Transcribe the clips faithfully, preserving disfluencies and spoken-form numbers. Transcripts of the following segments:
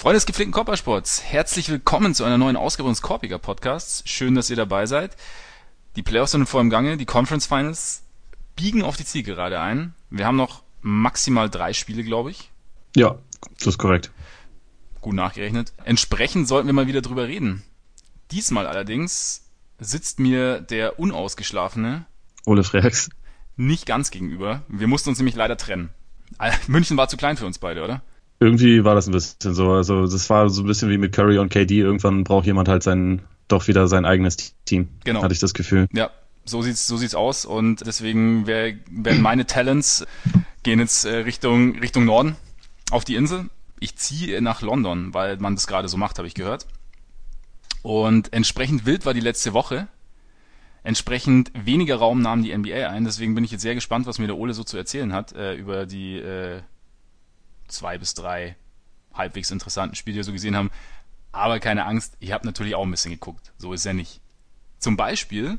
Freunde des gepflegten Körpersports, herzlich willkommen zu einer neuen Ausgabe unseres Korpiger Podcasts. Schön, dass ihr dabei seid. Die Playoffs sind vor im Gange, die Conference Finals biegen auf die Zielgerade ein. Wir haben noch maximal drei Spiele, glaube ich. Ja, das ist korrekt. Gut nachgerechnet. Entsprechend sollten wir mal wieder drüber reden. Diesmal allerdings sitzt mir der unausgeschlafene Ole Freaks nicht ganz gegenüber. Wir mussten uns nämlich leider trennen. München war zu klein für uns beide, oder? Irgendwie war das ein bisschen so. Also das war so ein bisschen wie mit Curry und K D. Irgendwann braucht jemand halt sein, doch wieder sein eigenes Team. Genau. Hatte ich das Gefühl. Ja, so sieht's, so sieht's aus. Und deswegen wär, werden meine Talents gehen jetzt äh, Richtung, Richtung Norden auf die Insel. Ich ziehe nach London, weil man das gerade so macht, habe ich gehört. Und entsprechend wild war die letzte Woche. Entsprechend weniger Raum nahm die N B A ein. Deswegen bin ich jetzt sehr gespannt, was mir der Ole so zu erzählen hat äh, über die äh, zwei bis drei halbwegs interessanten Spiele, die wir so gesehen haben. Aber keine Angst, ich habe natürlich auch ein bisschen geguckt. So ist ja nicht. Zum Beispiel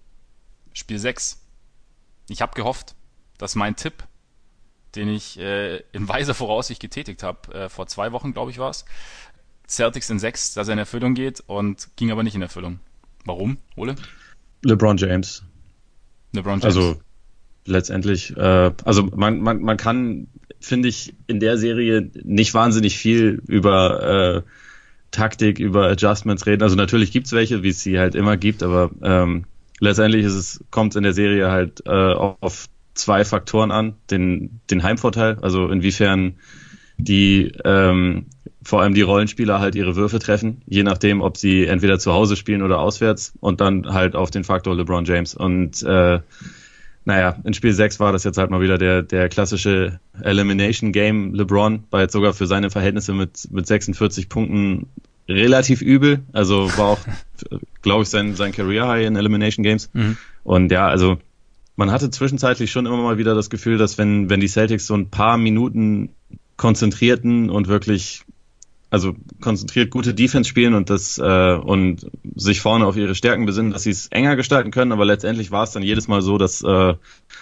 Spiel sechs. Ich habe gehofft, dass mein Tipp, den ich äh, in weiser Voraussicht getätigt habe, äh, vor zwei Wochen, glaube ich, war es, Celtics in sechs, dass er in Erfüllung geht, und ging aber nicht in Erfüllung. Warum, Ole? LeBron James. LeBron James. Also letztendlich, äh, also man, man, man kann, finde ich, in der Serie nicht wahnsinnig viel über äh, Taktik, über Adjustments reden. Also natürlich gibt's welche, wie es sie halt immer gibt, aber ähm, letztendlich ist es, kommt in der Serie halt äh, auf zwei Faktoren an. Den, den Heimvorteil, also inwiefern die ähm, vor allem die Rollenspieler halt ihre Würfe treffen, je nachdem, ob sie entweder zu Hause spielen oder auswärts, und dann halt auf den Faktor LeBron James. Und äh, naja, in Spiel sechs war das jetzt halt mal wieder der der klassische Elimination Game LeBron, war jetzt sogar für seine Verhältnisse mit mit sechsundvierzig Punkten relativ übel, also war auch, glaube ich, sein sein Career High in Elimination Games. Mhm. Und ja, also man hatte zwischenzeitlich schon immer mal wieder das Gefühl, dass wenn wenn die Celtics so ein paar Minuten konzentrierten und wirklich, also konzentriert gute Defense spielen und das äh, und sich vorne auf ihre Stärken besinnen, dass sie es enger gestalten können, aber letztendlich war es dann jedes Mal so, dass äh,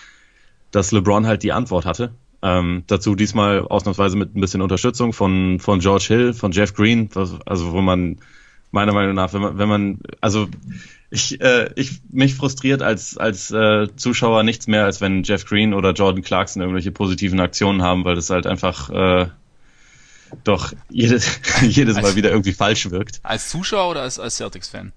dass LeBron halt die Antwort hatte. Ähm, dazu diesmal ausnahmsweise mit ein bisschen Unterstützung von von George Hill, von Jeff Green, also wo man meiner Meinung nach, wenn man wenn man also ich äh, ich mich frustriert als als äh, Zuschauer nichts mehr, als wenn Jeff Green oder Jordan Clarkson irgendwelche positiven Aktionen haben, weil das halt einfach äh, doch jedes jedes Mal wieder irgendwie falsch wirkt. Als Zuschauer oder als als Celtics-Fan?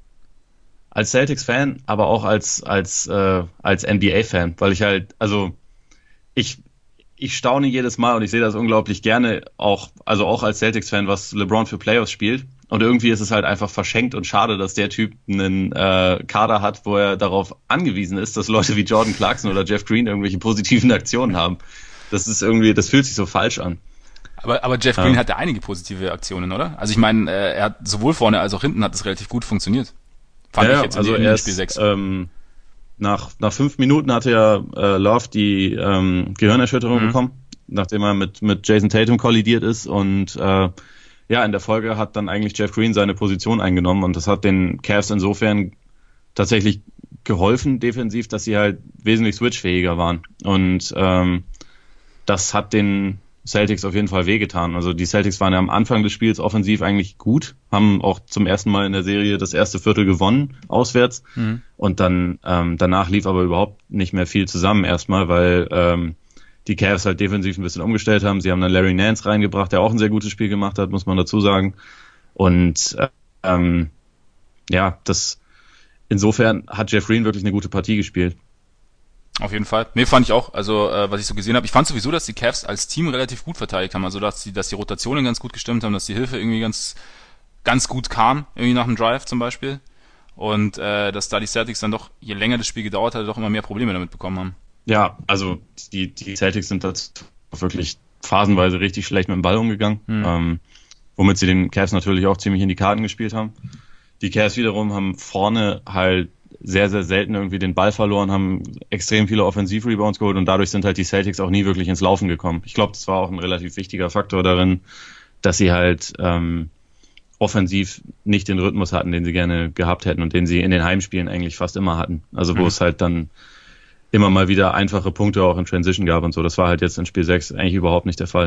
Als Celtics-Fan, aber auch als als äh, als N B A-Fan, weil ich halt, also ich ich staune jedes Mal und ich sehe das unglaublich gerne, auch also auch als Celtics-Fan, was LeBron für Playoffs spielt. Und irgendwie ist es halt einfach verschenkt und schade, dass der Typ einen äh, Kader hat, wo er darauf angewiesen ist, dass Leute wie Jordan Clarkson oder Jeff Green irgendwelche positiven Aktionen haben. Das ist irgendwie, das fühlt sich so falsch an. Aber, aber Jeff Green ja. hatte einige positive Aktionen, oder? Also ich meine, äh, er hat sowohl vorne als auch hinten hat es relativ gut funktioniert. Fand ja, ich jetzt in also in erst, Spiel sechs. Ähm, nach nach fünf Minuten hatte ja äh, Love die ähm, Gehirnerschütterung mhm. bekommen, nachdem er mit mit Jason Tatum kollidiert ist, und äh, ja, in der Folge hat dann eigentlich Jeff Green seine Position eingenommen, und das hat den Cavs insofern tatsächlich geholfen defensiv, dass sie halt wesentlich switchfähiger waren, und ähm, das hat den Celtics auf jeden Fall wehgetan. Also die Celtics waren ja am Anfang des Spiels offensiv eigentlich gut, haben auch zum ersten Mal in der Serie das erste Viertel gewonnen, auswärts. Mhm. Und dann ähm, danach lief aber überhaupt nicht mehr viel zusammen erstmal, weil ähm, die Cavs halt defensiv ein bisschen umgestellt haben. Sie haben dann Larry Nance reingebracht, der auch ein sehr gutes Spiel gemacht hat, muss man dazu sagen. Und ähm, ja, das insofern hat Jeff Green wirklich eine gute Partie gespielt. Auf jeden Fall. Nee, fand ich auch. Also, äh, was ich so gesehen habe, ich fand sowieso, dass die Cavs als Team relativ gut verteidigt haben. Also, dass die, dass die Rotationen ganz gut gestimmt haben, dass die Hilfe irgendwie ganz, ganz gut kam, irgendwie nach dem Drive zum Beispiel. Und äh, dass da die Celtics dann doch, je länger das Spiel gedauert hat, doch immer mehr Probleme damit bekommen haben. Ja, also die, die Celtics sind da wirklich phasenweise richtig schlecht mit dem Ball umgegangen, hm. ähm, womit sie den Cavs natürlich auch ziemlich in die Karten gespielt haben. Die Cavs wiederum haben vorne halt sehr, sehr selten irgendwie den Ball verloren, haben extrem viele Offensiv-Rebounds geholt, und dadurch sind halt die Celtics auch nie wirklich ins Laufen gekommen. Ich glaube, das war auch ein relativ wichtiger Faktor darin, dass sie halt ähm, offensiv nicht den Rhythmus hatten, den sie gerne gehabt hätten und den sie in den Heimspielen eigentlich fast immer hatten. Also wo mhm. es halt dann immer mal wieder einfache Punkte auch in Transition gab und so. Das war halt jetzt in Spiel sechs eigentlich überhaupt nicht der Fall.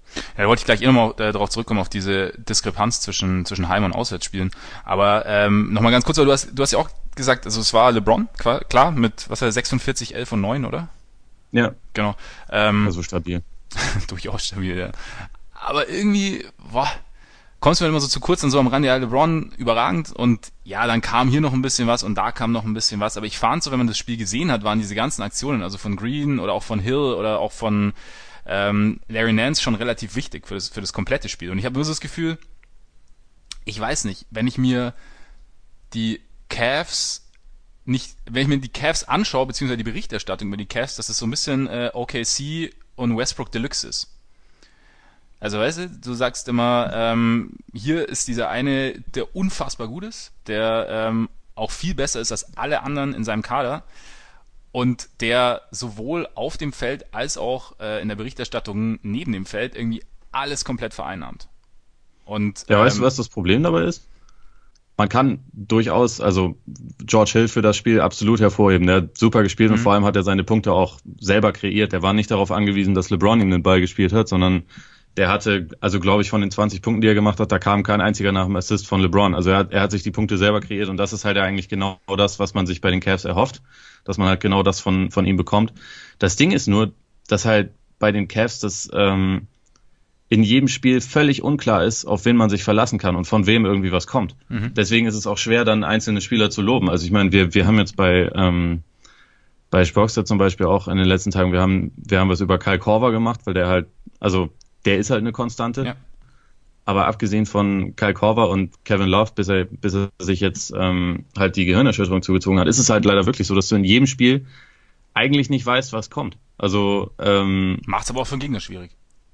Ja, da wollte ich gleich eh nochmal äh, darauf zurückkommen, auf diese Diskrepanz zwischen, zwischen Heim- und Auswärtsspielen. Aber ähm, nochmal ganz kurz, du hast, du hast ja auch gesagt, also es war LeBron, klar, mit was war sechsundvierzig, elf und neun, oder? Ja. Genau. Ähm, Also stabil. durchaus stabil, ja. Aber irgendwie, boah, kommst du mir immer so zu kurz und so am Rande, ja, LeBron überragend und ja, dann kam hier noch ein bisschen was und da kam noch ein bisschen was, aber ich fand so, wenn man das Spiel gesehen hat, waren diese ganzen Aktionen, also von Green oder auch von Hill oder auch von ähm, Larry Nance schon relativ wichtig für das, für das komplette Spiel und ich habe nur so das Gefühl, ich weiß nicht, wenn ich mir die Cavs nicht, wenn ich mir die Cavs anschaue, beziehungsweise die Berichterstattung über die Cavs, dass es so ein bisschen äh, O K C und Westbrook Deluxe ist. Also weißt du, du sagst immer, ähm, hier ist dieser eine, der unfassbar gut ist, der ähm, auch viel besser ist als alle anderen in seinem Kader und der sowohl auf dem Feld als auch äh, in der Berichterstattung neben dem Feld irgendwie alles komplett vereinnahmt. Und, ja, ähm, weißt du, was das Problem dabei ist? Man kann durchaus, also George Hill für das Spiel absolut hervorheben. Der hat super gespielt mhm. und vor allem hat er seine Punkte auch selber kreiert. Der war nicht darauf angewiesen, dass LeBron ihm den Ball gespielt hat, sondern der hatte, also glaube ich, von den zwanzig Punkten, die er gemacht hat, da kam kein einziger nach dem Assist von LeBron. Also er hat, er hat sich die Punkte selber kreiert und das ist halt eigentlich genau das, was man sich bei den Cavs erhofft, dass man halt genau das von von ihm bekommt. Das Ding ist nur, dass halt bei den Cavs das ähm, in jedem Spiel völlig unklar ist, auf wen man sich verlassen kann und von wem irgendwie was kommt. Mhm. Deswegen ist es auch schwer, dann einzelne Spieler zu loben. Also ich meine, wir wir haben jetzt bei ähm, bei Sporkster zum Beispiel auch in den letzten Tagen, wir haben wir haben was über Kyle Korver gemacht, weil der halt, also der ist halt eine Konstante. Ja. Aber abgesehen von Kyle Korver und Kevin Love, bis er, bis er sich jetzt ähm, halt die Gehirnerschütterung zugezogen hat, ist es halt leider wirklich so, dass du in jedem Spiel eigentlich nicht weißt, was kommt. Also ähm, macht's aber auch für den Gegner schwierig.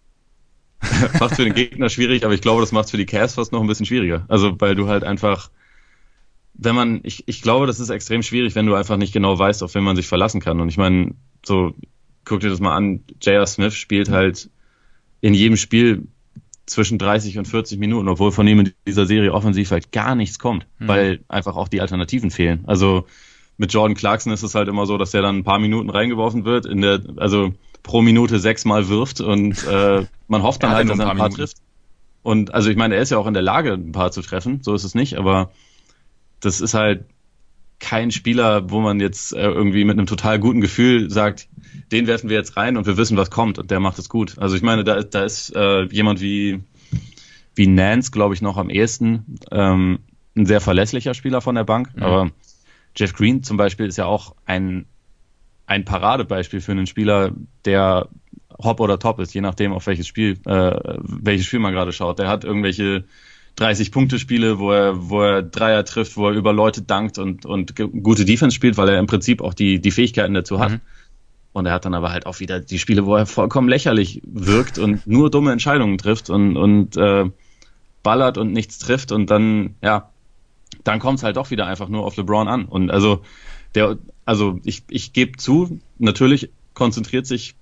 Macht für den Gegner schwierig, aber ich glaube, das macht's für die Cavs fast noch ein bisschen schwieriger. Also weil du halt einfach, wenn man, ich, ich glaube, das ist extrem schwierig, wenn du einfach nicht genau weißt, auf wen man sich verlassen kann. Und ich meine, so, guck dir das mal an, J R. Smith spielt halt in jedem Spiel zwischen dreißig und vierzig Minuten, obwohl von ihm in dieser Serie offensiv halt gar nichts kommt, mhm. weil einfach auch die Alternativen fehlen. Also mit Jordan Clarkson ist es halt immer so, dass der dann ein paar Minuten reingeworfen wird, in der, also pro Minute sechsmal wirft und äh, man hofft dann halt, dass er ein paar trifft. Und also ich meine, er ist ja auch in der Lage, ein paar zu treffen, so ist es nicht, aber das ist halt kein Spieler, wo man jetzt äh, irgendwie mit einem total guten Gefühl sagt, den werfen wir jetzt rein und wir wissen, was kommt und der macht es gut. Also ich meine, da, da ist äh, jemand wie wie Nance, glaube ich, noch am ehesten ähm, ein sehr verlässlicher Spieler von der Bank. Mhm. Aber Jeff Green zum Beispiel ist ja auch ein ein Paradebeispiel für einen Spieler, der Hop oder Top ist, je nachdem, auf welches Spiel äh, welches Spiel man gerade schaut. Der hat irgendwelche dreißig-Punkte-Spiele, wo er, wo er Dreier trifft, wo er über Leute dankt und, und gute Defense spielt, weil er im Prinzip auch die, die Fähigkeiten dazu hat. Mhm. Und er hat dann aber halt auch wieder die Spiele, wo er vollkommen lächerlich wirkt und nur dumme Entscheidungen trifft und, und äh, ballert und nichts trifft und dann, ja, dann kommt es halt doch wieder einfach nur auf LeBron an. Und also der, also ich, ich gebe zu, natürlich konzentriert sich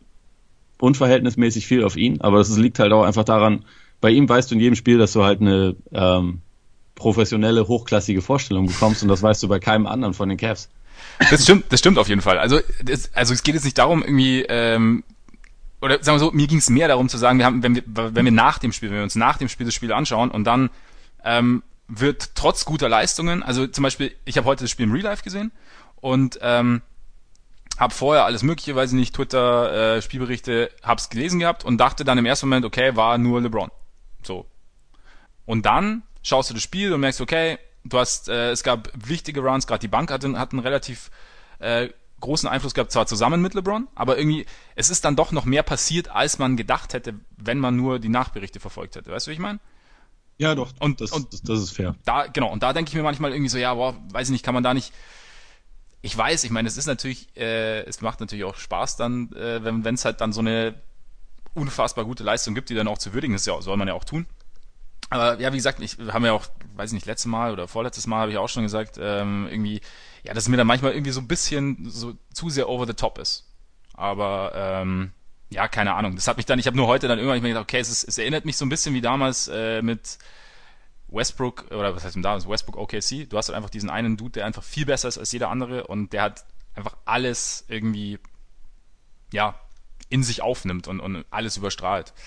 unverhältnismäßig viel auf ihn, aber das liegt halt auch einfach daran, bei ihm weißt du in jedem Spiel, dass du halt eine ähm, professionelle, hochklassige Vorstellung bekommst und das weißt du bei keinem anderen von den Cavs. Das stimmt, das stimmt auf jeden Fall. Also, das, also es geht jetzt nicht darum, irgendwie, ähm, oder sagen wir so, mir ging es mehr darum zu sagen, wir haben, wenn wir, wenn wir nach dem Spiel, wenn wir uns nach dem Spiel das Spiel anschauen und dann ähm, wird trotz guter Leistungen, also zum Beispiel, ich habe heute das Spiel im Real Life gesehen und ähm, habe vorher alles mögliche, weiß ich nicht, Twitter, äh, Spielberichte, hab's gelesen gehabt und dachte dann im ersten Moment, okay, war nur LeBron. So. Und dann schaust du das Spiel und merkst, okay, du hast, äh, es gab wichtige Runs, gerade die Bank hat, hat einen relativ äh, großen Einfluss gehabt, zwar zusammen mit LeBron, aber irgendwie, es ist dann doch noch mehr passiert, als man gedacht hätte, wenn man nur die Nachberichte verfolgt hätte. Weißt du, wie ich meine? Ja, doch. Und, das, und das, das ist fair. Da, genau, und da denke ich mir manchmal irgendwie so, ja, boah, weiß ich nicht, kann man da nicht. Ich weiß, ich meine, es ist natürlich, äh, es macht natürlich auch Spaß dann, äh, wenn es halt dann so eine unfassbar gute Leistung gibt, die dann auch zu würdigen ist, ja, soll man ja auch tun. Aber ja, wie gesagt, ich haben ja auch, weiß ich nicht, letztes Mal oder vorletztes Mal habe ich auch schon gesagt, ähm, irgendwie, ja, dass es mir dann manchmal irgendwie so ein bisschen so zu sehr over the top ist. Aber ähm, ja, keine Ahnung. Das hat mich dann, ich habe nur heute dann irgendwann ich mir gedacht, okay, es, ist, es erinnert mich so ein bisschen wie damals äh, mit Westbrook, oder was heißt denn damals, Westbrook O K C. Du hast halt einfach diesen einen Dude, der einfach viel besser ist als jeder andere und der hat einfach alles irgendwie, ja, in sich aufnimmt und, und alles überstrahlt.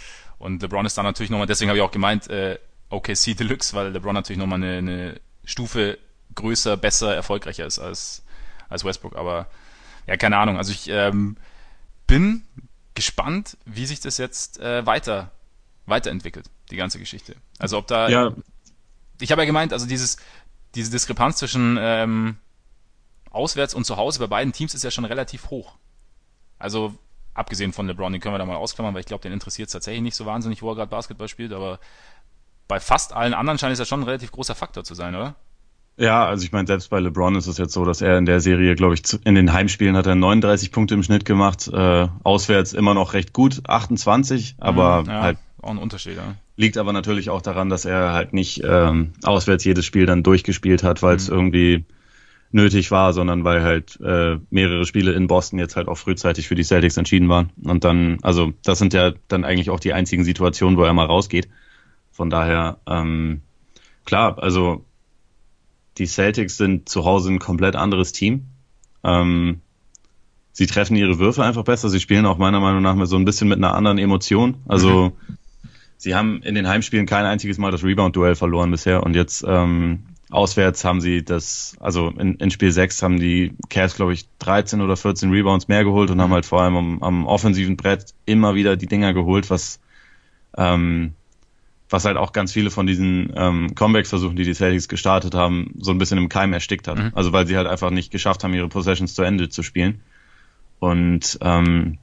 Und LeBron ist dann natürlich nochmal, deswegen habe ich auch gemeint, äh, O K C Deluxe, weil LeBron natürlich nochmal eine, eine Stufe größer, besser, erfolgreicher ist als, als Westbrook. Aber ja, keine Ahnung. Also ich ähm, bin gespannt, wie sich das jetzt äh, weiter weiterentwickelt, die ganze Geschichte. Also ob da... Ja. Ich habe ja gemeint, also dieses diese Diskrepanz zwischen ähm, auswärts und zu Hause bei beiden Teams ist ja schon relativ hoch. Also abgesehen von LeBron, den können wir da mal ausklammern, weil ich glaube, den interessiert es tatsächlich nicht so wahnsinnig, wo er gerade Basketball spielt, aber bei fast allen anderen scheint es ja schon ein relativ großer Faktor zu sein, oder? Ja, also ich meine, selbst bei LeBron ist es jetzt so, dass er in der Serie, glaube ich, in den Heimspielen hat er neununddreißig Punkte im Schnitt gemacht, äh, auswärts immer noch recht gut, achtundzwanzig, aber ja, halt auch ein Unterschied, ja. Liegt aber natürlich auch daran, dass er halt nicht ähm, auswärts jedes Spiel dann durchgespielt hat, weil es mhm. irgendwie nötig war, sondern weil halt äh, mehrere Spiele in Boston jetzt halt auch frühzeitig für die Celtics entschieden waren. Und dann, also das sind ja dann eigentlich auch die einzigen Situationen, wo er mal rausgeht. Von daher, ähm, klar, also die Celtics sind zu Hause ein komplett anderes Team. Ähm, sie treffen ihre Würfe einfach besser. Sie spielen auch meiner Meinung nach mit so ein bisschen mit einer anderen Emotion. Also mhm. sie haben in den Heimspielen kein einziges Mal das Rebound-Duell verloren bisher und jetzt ähm, auswärts haben sie das, also in, in Spiel sechs haben die Cavs, glaube ich, dreizehn oder vierzehn Rebounds mehr geholt und haben halt vor allem am, am offensiven Brett immer wieder die Dinger geholt, was ähm, was halt auch ganz viele von diesen ähm, Comebacks-Versuchen, die die Celtics gestartet haben, so ein bisschen im Keim erstickt hat. Mhm. Also weil sie halt einfach nicht geschafft haben, ihre Possessions zu Ende zu spielen. Und ähm,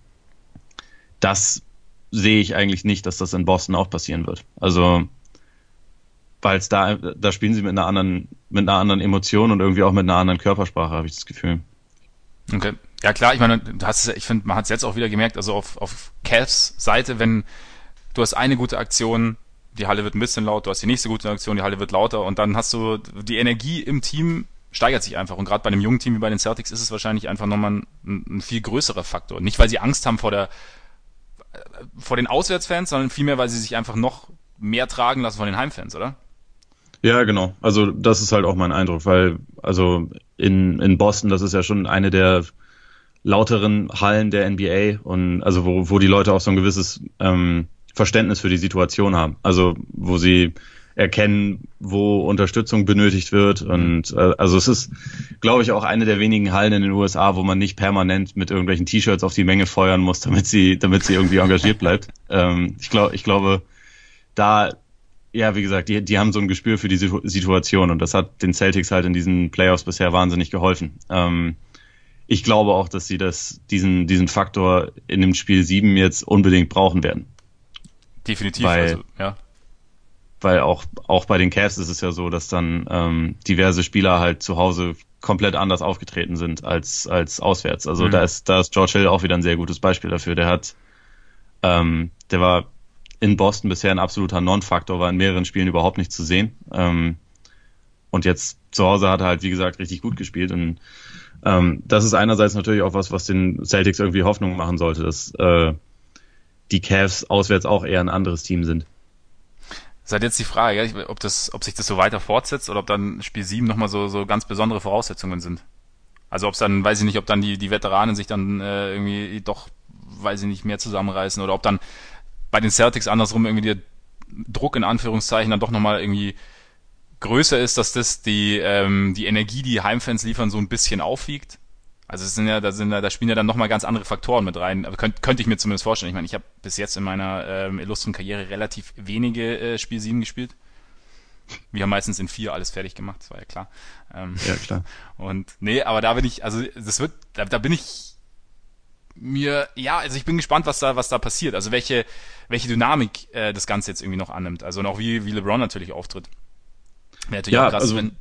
das sehe ich eigentlich nicht, dass das in Boston auch passieren wird. Also weil es da, da spielen sie mit einer anderen, mit einer anderen Emotion und irgendwie auch mit einer anderen Körpersprache, habe ich das Gefühl. Okay. Ja klar, ich meine, du hast es, ich finde, man hat es jetzt auch wieder gemerkt, also auf, auf Cavs Seite, wenn du hast eine gute Aktion, die Halle wird ein bisschen laut, du hast die nächste gute Aktion, die Halle wird lauter und dann hast du die Energie im Team steigert sich einfach und gerade bei einem jungen Team wie bei den Celtics ist es wahrscheinlich einfach nochmal ein, ein viel größerer Faktor. Nicht, weil sie Angst haben vor der vor den Auswärtsfans, sondern vielmehr, weil sie sich einfach noch mehr tragen lassen von den Heimfans, oder? Ja, genau. Also das ist halt auch mein Eindruck, weil also in in Boston, das ist ja schon eine der lauteren Hallen der N B A und also wo wo die Leute auch so ein gewisses ähm, Verständnis für die Situation haben. Also wo sie erkennen, wo Unterstützung benötigt wird und äh, also es ist, glaube ich, auch eine der wenigen Hallen in den U S A, wo man nicht permanent mit irgendwelchen T-Shirts auf die Menge feuern muss, damit sie damit sie irgendwie engagiert bleibt. Ähm, ich glaube, ich glaube, da ja, wie gesagt, die die haben so ein Gespür für die Situation und das hat den Celtics halt in diesen Playoffs bisher wahnsinnig geholfen. Ähm, ich glaube auch, dass sie das diesen diesen Faktor in dem Spiel sieben jetzt unbedingt brauchen werden. Definitiv, weil, also, ja. Weil auch auch bei den Cavs ist es ja so, dass dann ähm, diverse Spieler halt zu Hause komplett anders aufgetreten sind als als auswärts. Also mhm. da ist da ist George Hill auch wieder ein sehr gutes Beispiel dafür. Der hat ähm, der war in Boston bisher ein absoluter Non-Faktor, war in mehreren Spielen überhaupt nicht zu sehen. Ähm, und jetzt zu Hause hat er halt, wie gesagt, richtig gut gespielt. Und ähm, das ist einerseits natürlich auch was, was den Celtics irgendwie Hoffnung machen sollte, dass äh, die Cavs auswärts auch eher ein anderes Team sind. Das ist halt jetzt die Frage, ja, ob das, ob sich das so weiter fortsetzt oder ob dann Spiel sieben nochmal so, so ganz besondere Voraussetzungen sind. Also ob es dann, weiß ich nicht, ob dann die, die Veteranen sich dann äh, irgendwie doch, weiß ich nicht, mehr zusammenreißen oder ob dann bei den Celtics andersrum irgendwie der Druck in Anführungszeichen dann doch nochmal irgendwie größer ist, dass das die ähm, die Energie, die Heimfans liefern, so ein bisschen aufwiegt. Also es sind ja, da sind ja, da spielen ja dann nochmal ganz andere Faktoren mit rein. Aber könnt, könnte ich mir zumindest vorstellen. Ich meine, ich habe bis jetzt in meiner ähm, illustren Karriere relativ wenige äh, Spiel sieben gespielt. Wir haben meistens in vier alles fertig gemacht, das war ja klar. Ähm, ja, klar. Und nee, aber da bin ich, also das wird, da, da bin ich mir, ja, also ich bin gespannt, was da, was da passiert. Also welche, welche Dynamik äh, das Ganze jetzt irgendwie noch annimmt. Also und auch wie, wie LeBron natürlich auftritt. Wäre natürlich ja, auch krass, also, wenn,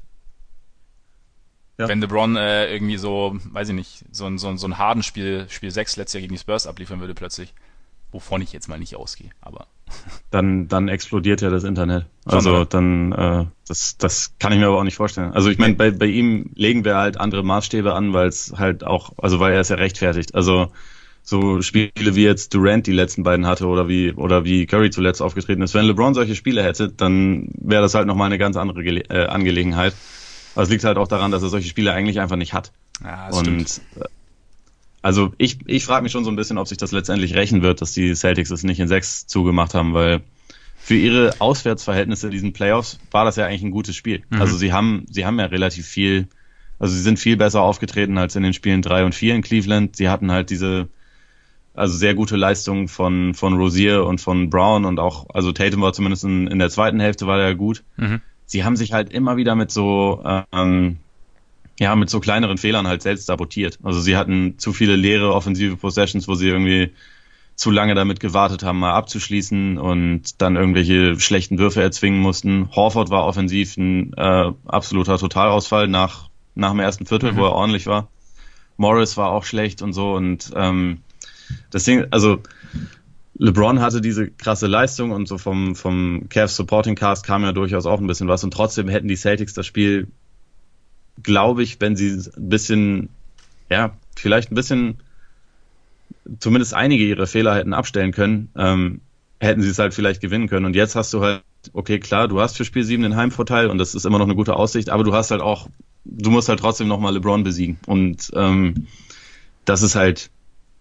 ja. wenn LeBron äh, irgendwie so, weiß ich nicht, so ein, so ein, so ein Harden-Spiel, Spiel sechs letztes Jahr gegen die Spurs abliefern würde plötzlich. Wovon ich jetzt mal nicht ausgehe, aber. Dann, dann explodiert ja das Internet. Also Schon, dann, äh, das, das kann ich mir aber auch nicht vorstellen. Also ich meine, bei, bei ihm legen wir halt andere Maßstäbe an, weil es halt auch, also weil er es ja rechtfertigt. Also so Spiele wie jetzt Durant die letzten beiden hatte oder wie oder wie Curry zuletzt aufgetreten ist. Wenn LeBron solche Spiele hätte, dann wäre das halt nochmal eine ganz andere Gele- äh, Angelegenheit. Aber es liegt halt auch daran, dass er solche Spiele eigentlich einfach nicht hat. Ja, das Und stimmt. also ich, ich frage mich schon so ein bisschen, ob sich das letztendlich rächen wird, dass die Celtics es nicht in sechs zugemacht haben, weil für ihre Auswärtsverhältnisse in diesen Playoffs war das ja eigentlich ein gutes Spiel. Mhm. Also sie haben, sie haben ja relativ viel, also sie sind viel besser aufgetreten als in den Spielen drei und vier in Cleveland. Sie hatten halt diese, also sehr gute Leistungen von, von Rozier und von Brown und auch, also Tatum war zumindest in, in der zweiten Hälfte war der gut. Mhm. Sie haben sich halt immer wieder mit so, ähm, ja, mit so kleineren Fehlern halt selbst sabotiert. Also sie hatten zu viele leere offensive Possessions, wo sie irgendwie zu lange damit gewartet haben, mal abzuschließen und dann irgendwelche schlechten Würfe erzwingen mussten. Horford war offensiv ein äh, absoluter Totalausfall nach nach dem ersten Viertel, mhm. wo er ordentlich war. Morris war auch schlecht und so und ähm, das Ding, also LeBron hatte diese krasse Leistung und so vom vom Cavs Supporting Cast kam ja durchaus auch ein bisschen was und trotzdem hätten die Celtics das Spiel, glaube ich, wenn sie ein bisschen, ja, vielleicht ein bisschen zumindest einige ihrer Fehler hätten abstellen können, ähm, hätten sie es halt vielleicht gewinnen können. Und jetzt hast du halt, okay, klar, du hast für Spiel sieben den Heimvorteil und das ist immer noch eine gute Aussicht, aber du hast halt auch, du musst halt trotzdem nochmal LeBron besiegen. Und ähm, das ist halt,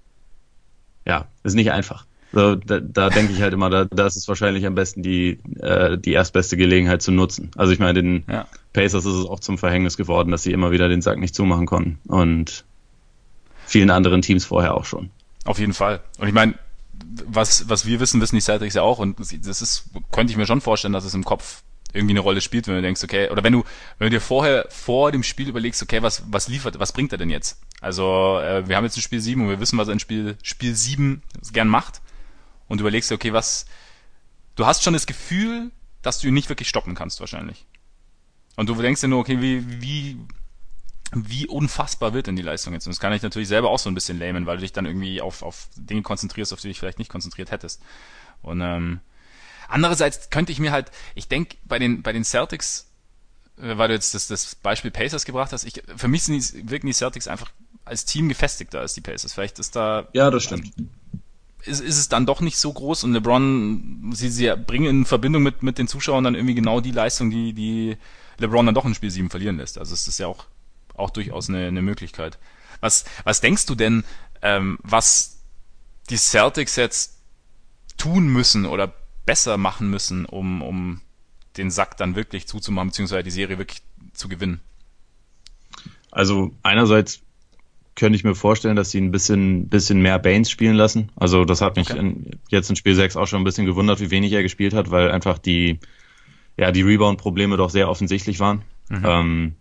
ja, ist nicht einfach. So, da, da denke ich halt immer, da, da ist es wahrscheinlich am besten, die äh, die erstbeste Gelegenheit zu nutzen. Also ich meine, den ja. Pacers ist es auch zum Verhängnis geworden, dass sie immer wieder den Sack nicht zumachen konnten. Und vielen anderen Teams vorher auch schon. Auf jeden Fall. Und ich meine, was was wir wissen, wissen die Celtics ja auch. Und das ist, könnte ich mir schon vorstellen, dass es im Kopf irgendwie eine Rolle spielt, wenn du denkst, okay, oder wenn du wenn du dir vorher vor dem Spiel überlegst, okay, was was liefert, was bringt er denn jetzt? Also äh, wir haben jetzt ein Spiel sieben und wir wissen, was er in Spiel Spiel sieben gern macht. Und du überlegst dir, okay, was, du hast schon das Gefühl, dass du ihn nicht wirklich stoppen kannst, wahrscheinlich. Und du denkst dir nur, okay, wie, wie, wie unfassbar wird denn die Leistung jetzt? Und das kann ich natürlich selber auch so ein bisschen lähmen, weil du dich dann irgendwie auf, auf Dinge konzentrierst, auf die du dich vielleicht nicht konzentriert hättest. Und, ähm, andererseits könnte ich mir halt, ich denke, bei den, bei den Celtics, äh, weil du jetzt das, das Beispiel Pacers gebracht hast, ich, für mich sind die, wirken die Celtics einfach als Team gefestigter als die Pacers. Vielleicht ist da, ja, das stimmt. Also, Ist, ist es dann doch nicht so groß und LeBron, sie, sie bringen in Verbindung mit, mit den Zuschauern dann irgendwie genau die Leistung, die, die LeBron dann doch in Spiel sieben verlieren lässt. Also es ist ja auch, auch durchaus eine, eine Möglichkeit. Was, was denkst du denn, ähm, was die Celtics jetzt tun müssen oder besser machen müssen, um, um den Sack dann wirklich zuzumachen, beziehungsweise die Serie wirklich zu gewinnen? Also einerseits könnte ich mir vorstellen, dass sie ein bisschen bisschen mehr Baines spielen lassen. Also das hat mich okay. in, jetzt in Spiel sechs auch schon ein bisschen gewundert, wie wenig er gespielt hat, weil einfach die ja die Rebound-Probleme doch sehr offensichtlich waren. Mhm. Ähm,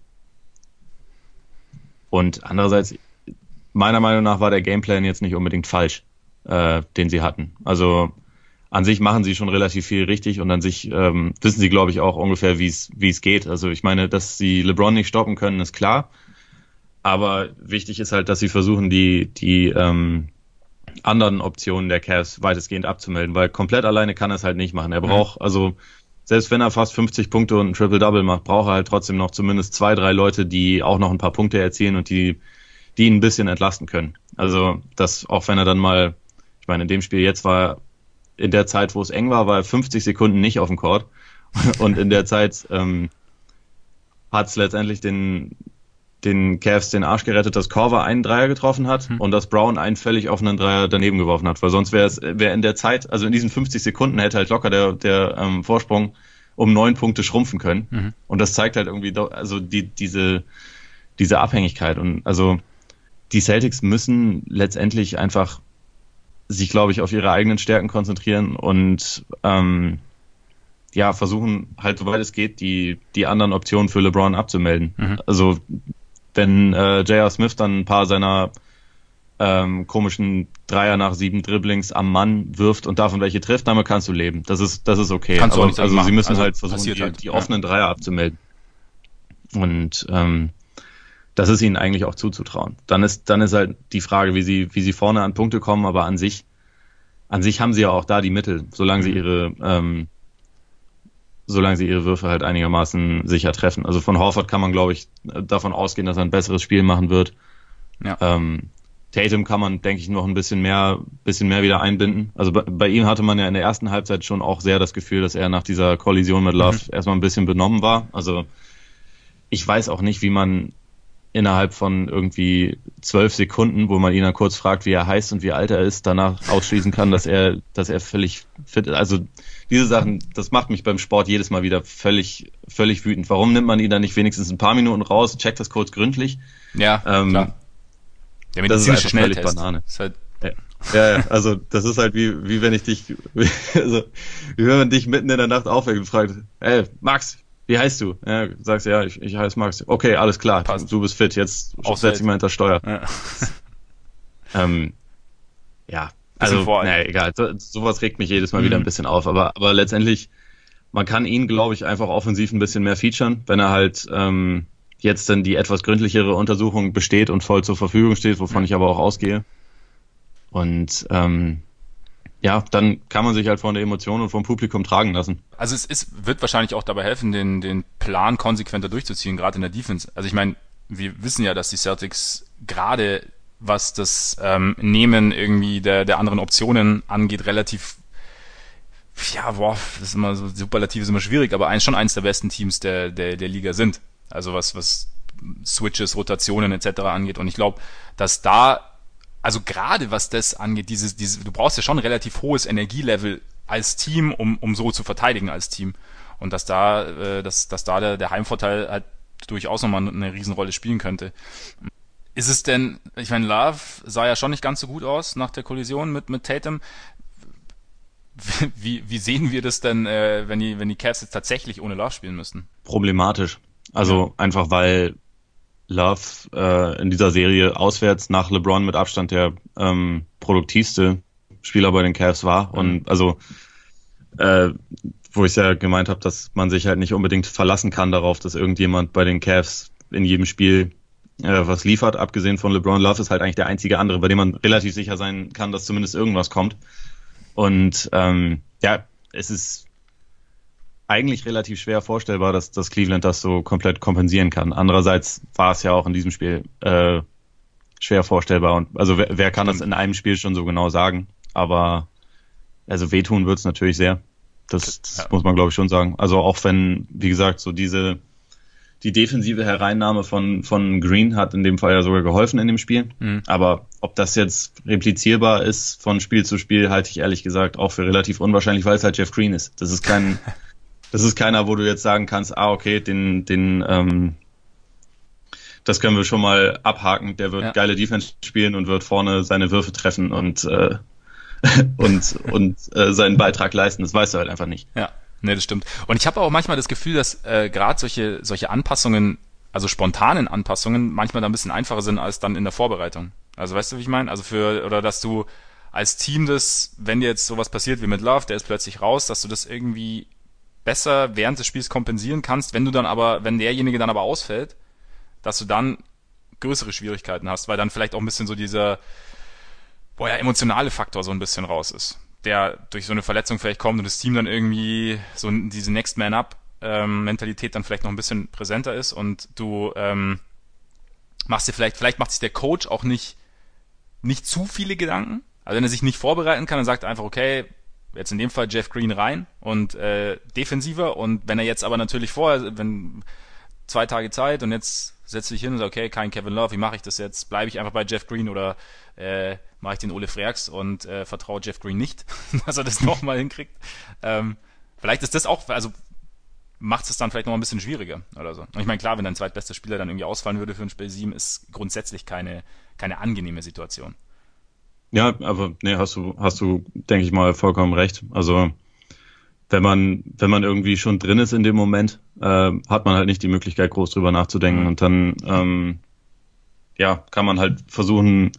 und andererseits, meiner Meinung nach, war der Gameplan jetzt nicht unbedingt falsch, äh, den sie hatten. Also an sich machen sie schon relativ viel richtig und an sich ähm, wissen sie, glaube ich, auch ungefähr, wie es wie es geht. Also ich meine, dass sie LeBron nicht stoppen können, ist klar. Aber wichtig ist halt, dass sie versuchen, die die ähm, anderen Optionen der Cavs weitestgehend abzumelden, weil komplett alleine kann er es halt nicht machen. Er braucht, also selbst wenn er fast fünfzig Punkte und ein Triple-Double macht, braucht er halt trotzdem noch zumindest zwei, drei Leute, die auch noch ein paar Punkte erzielen und die die ihn ein bisschen entlasten können. Also das, auch wenn er dann mal, ich meine, in dem Spiel jetzt war, in der Zeit, wo es eng war, war er fünfzig Sekunden nicht auf dem Court und in der Zeit ähm, hat es letztendlich den den Cavs den Arsch gerettet, dass Korver einen Dreier getroffen hat hm. und dass Brown einen völlig offenen Dreier daneben geworfen hat, weil sonst wäre es wäre in der Zeit, also in diesen fünfzig Sekunden hätte halt locker der der ähm, Vorsprung um neun Punkte schrumpfen können mhm. und das zeigt halt irgendwie do, also die diese diese Abhängigkeit und also die Celtics müssen letztendlich einfach sich, glaube ich, auf ihre eigenen Stärken konzentrieren und ähm, ja versuchen halt, soweit es geht, die die anderen Optionen für LeBron abzumelden. Mhm. Also wenn äh, J R. Smith dann ein paar seiner ähm, komischen Dreier nach sieben Dribblings am Mann wirft und davon welche trifft, damit kannst du leben. Das ist das ist okay. Kannst Aber, du auch nicht also machen. sie müssen also halt versuchen, die, halt. die ja. offenen Dreier abzumelden. Und ähm, das ist ihnen eigentlich auch zuzutrauen. Dann ist dann ist halt die Frage, wie sie wie sie vorne an Punkte kommen, aber an sich an sich haben sie ja auch da die Mittel, solange sie ihre ähm, solange sie ihre Würfe halt einigermaßen sicher treffen. Also von Horford kann man, glaube ich, davon ausgehen, dass er ein besseres Spiel machen wird. Ja. Ähm, Tatum kann man, denke ich, noch ein bisschen mehr, bisschen mehr wieder einbinden. Also bei, bei ihm hatte man ja in der ersten Halbzeit schon auch sehr das Gefühl, dass er nach dieser Kollision mit Love mhm. erstmal ein bisschen benommen war. Also ich weiß auch nicht, wie man, innerhalb von irgendwie zwölf Sekunden, wo man ihn dann kurz fragt, wie er heißt und wie alt er ist, danach ausschließen kann, dass er, dass er völlig fit ist. Also diese Sachen, das macht mich beim Sport jedes Mal wieder völlig, völlig wütend. Warum nimmt man ihn dann nicht wenigstens ein paar Minuten raus, checkt das kurz gründlich? Ja, ähm, klar. Der medizinische Schnelltest. Banane. Ist halt ja. ja, ja, also das ist halt wie, wie wenn ich dich, also wie wenn man dich mitten in der Nacht aufweckt und fragt, ey, Max, wie heißt du? Ja, sagst ja, ich, ich heiße Max. Okay, alles klar, passt. Du bist fit, jetzt setz dich mal hinter Steuer. Ja, ähm, ja. also, naja, egal, so, sowas regt mich jedes Mal mhm. wieder ein bisschen auf, aber, aber letztendlich, man kann ihn, glaube ich, einfach offensiv ein bisschen mehr featuren, wenn er halt ähm, jetzt dann die etwas gründlichere Untersuchung besteht und voll zur Verfügung steht, wovon mhm. ich aber auch ausgehe. Und ähm, ja, dann kann man sich halt von der Emotion und vom Publikum tragen lassen. Also es ist, wird wahrscheinlich auch dabei helfen, den, den Plan konsequenter durchzuziehen, gerade in der Defense. Also ich meine, wir wissen ja, dass die Celtics gerade, was das ähm, Nehmen irgendwie der, der anderen Optionen angeht, relativ, ja, boah, das ist immer so, Superlativ ist immer schwierig, aber ein, schon eins der besten Teams der, der, der Liga sind. Also was, was Switches, Rotationen et cetera angeht. Und ich glaube, dass da also gerade was das angeht, dieses, dieses, du brauchst ja schon ein relativ hohes Energielevel als Team, um, um so zu verteidigen als Team. Und dass da, äh, dass, dass da der, der Heimvorteil halt durchaus nochmal eine Riesenrolle spielen könnte. Ist es denn, ich meine, Love sah ja schon nicht ganz so gut aus nach der Kollision mit, mit Tatum. Wie, wie sehen wir das denn, äh, wenn die, wenn die Cavs jetzt tatsächlich ohne Love spielen müssten? Problematisch. Also ja. einfach, weil Love äh, in dieser Serie auswärts nach LeBron mit Abstand der ähm, produktivste Spieler bei den Cavs war. Mhm. Und also, äh, wo ich ja gemeint habe, dass man sich halt nicht unbedingt verlassen kann darauf, dass irgendjemand bei den Cavs in jedem Spiel äh, was liefert, abgesehen von LeBron. Love ist halt eigentlich der einzige andere, bei dem man relativ sicher sein kann, dass zumindest irgendwas kommt. Und ähm, ja, es ist eigentlich relativ schwer vorstellbar, dass, dass Cleveland das so komplett kompensieren kann. Andererseits war es ja auch in diesem Spiel äh, schwer vorstellbar. Und also wer, wer kann das in einem Spiel schon so genau sagen? Aber also wehtun wird es natürlich sehr. Das, das ja. muss man, glaube ich, schon sagen. Also auch wenn, wie gesagt, so diese die defensive Hereinnahme von von Green hat in dem Fall ja sogar geholfen in dem Spiel. Mhm. Aber ob das jetzt replizierbar ist von Spiel zu Spiel, halte ich ehrlich gesagt auch für relativ unwahrscheinlich, weil es halt Jeff Green ist. Das ist kein Das ist keiner, wo du jetzt sagen kannst, ah, okay, den, den, ähm, das können wir schon mal abhaken. Der wird ja. geile Defense spielen und wird vorne seine Würfe treffen und, äh, und, und, äh, seinen Beitrag leisten. Das weißt du halt einfach nicht. Ja, nee, das stimmt. Und ich habe auch manchmal das Gefühl, dass, äh, gerade solche, solche Anpassungen, also spontanen Anpassungen, manchmal da ein bisschen einfacher sind als dann in der Vorbereitung. Also weißt du, wie ich meine? Also für, oder dass du als Team das, wenn dir jetzt sowas passiert wie mit Love, der ist plötzlich raus, dass du das irgendwie besser während des Spiels kompensieren kannst, wenn du dann aber, wenn derjenige dann aber ausfällt, dass du dann größere Schwierigkeiten hast, weil dann vielleicht auch ein bisschen so dieser, boah, ja, emotionale Faktor so ein bisschen raus ist, der durch so eine Verletzung vielleicht kommt und das Team dann irgendwie so diese Next Man Up ähm, Mentalität dann vielleicht noch ein bisschen präsenter ist und du ähm, machst dir vielleicht, vielleicht macht sich der Coach auch nicht nicht zu viele Gedanken, also wenn er sich nicht vorbereiten kann, dann sagt er einfach, okay, jetzt in dem Fall Jeff Green rein und äh, defensiver und wenn er jetzt aber natürlich vorher, wenn zwei Tage Zeit und jetzt setze ich hin und sage, okay, kein Kevin Love, wie mache ich das jetzt? Bleibe ich einfach bei Jeff Green oder äh, mache ich den Ole Freaks und äh, vertraue Jeff Green nicht, dass er das nochmal hinkriegt? Ähm, vielleicht ist das auch, also macht es dann vielleicht noch ein bisschen schwieriger oder so. Und ich meine, klar, wenn dein zweitbester Spieler dann irgendwie ausfallen würde für ein Spiel sieben, ist grundsätzlich keine keine angenehme Situation. Ja, aber nee, hast du, hast du, denke ich mal, vollkommen recht. Also wenn man, wenn man irgendwie schon drin ist in dem Moment, äh, hat man halt nicht die Möglichkeit, groß drüber nachzudenken. Mhm. Und dann ähm, ja, kann man halt versuchen,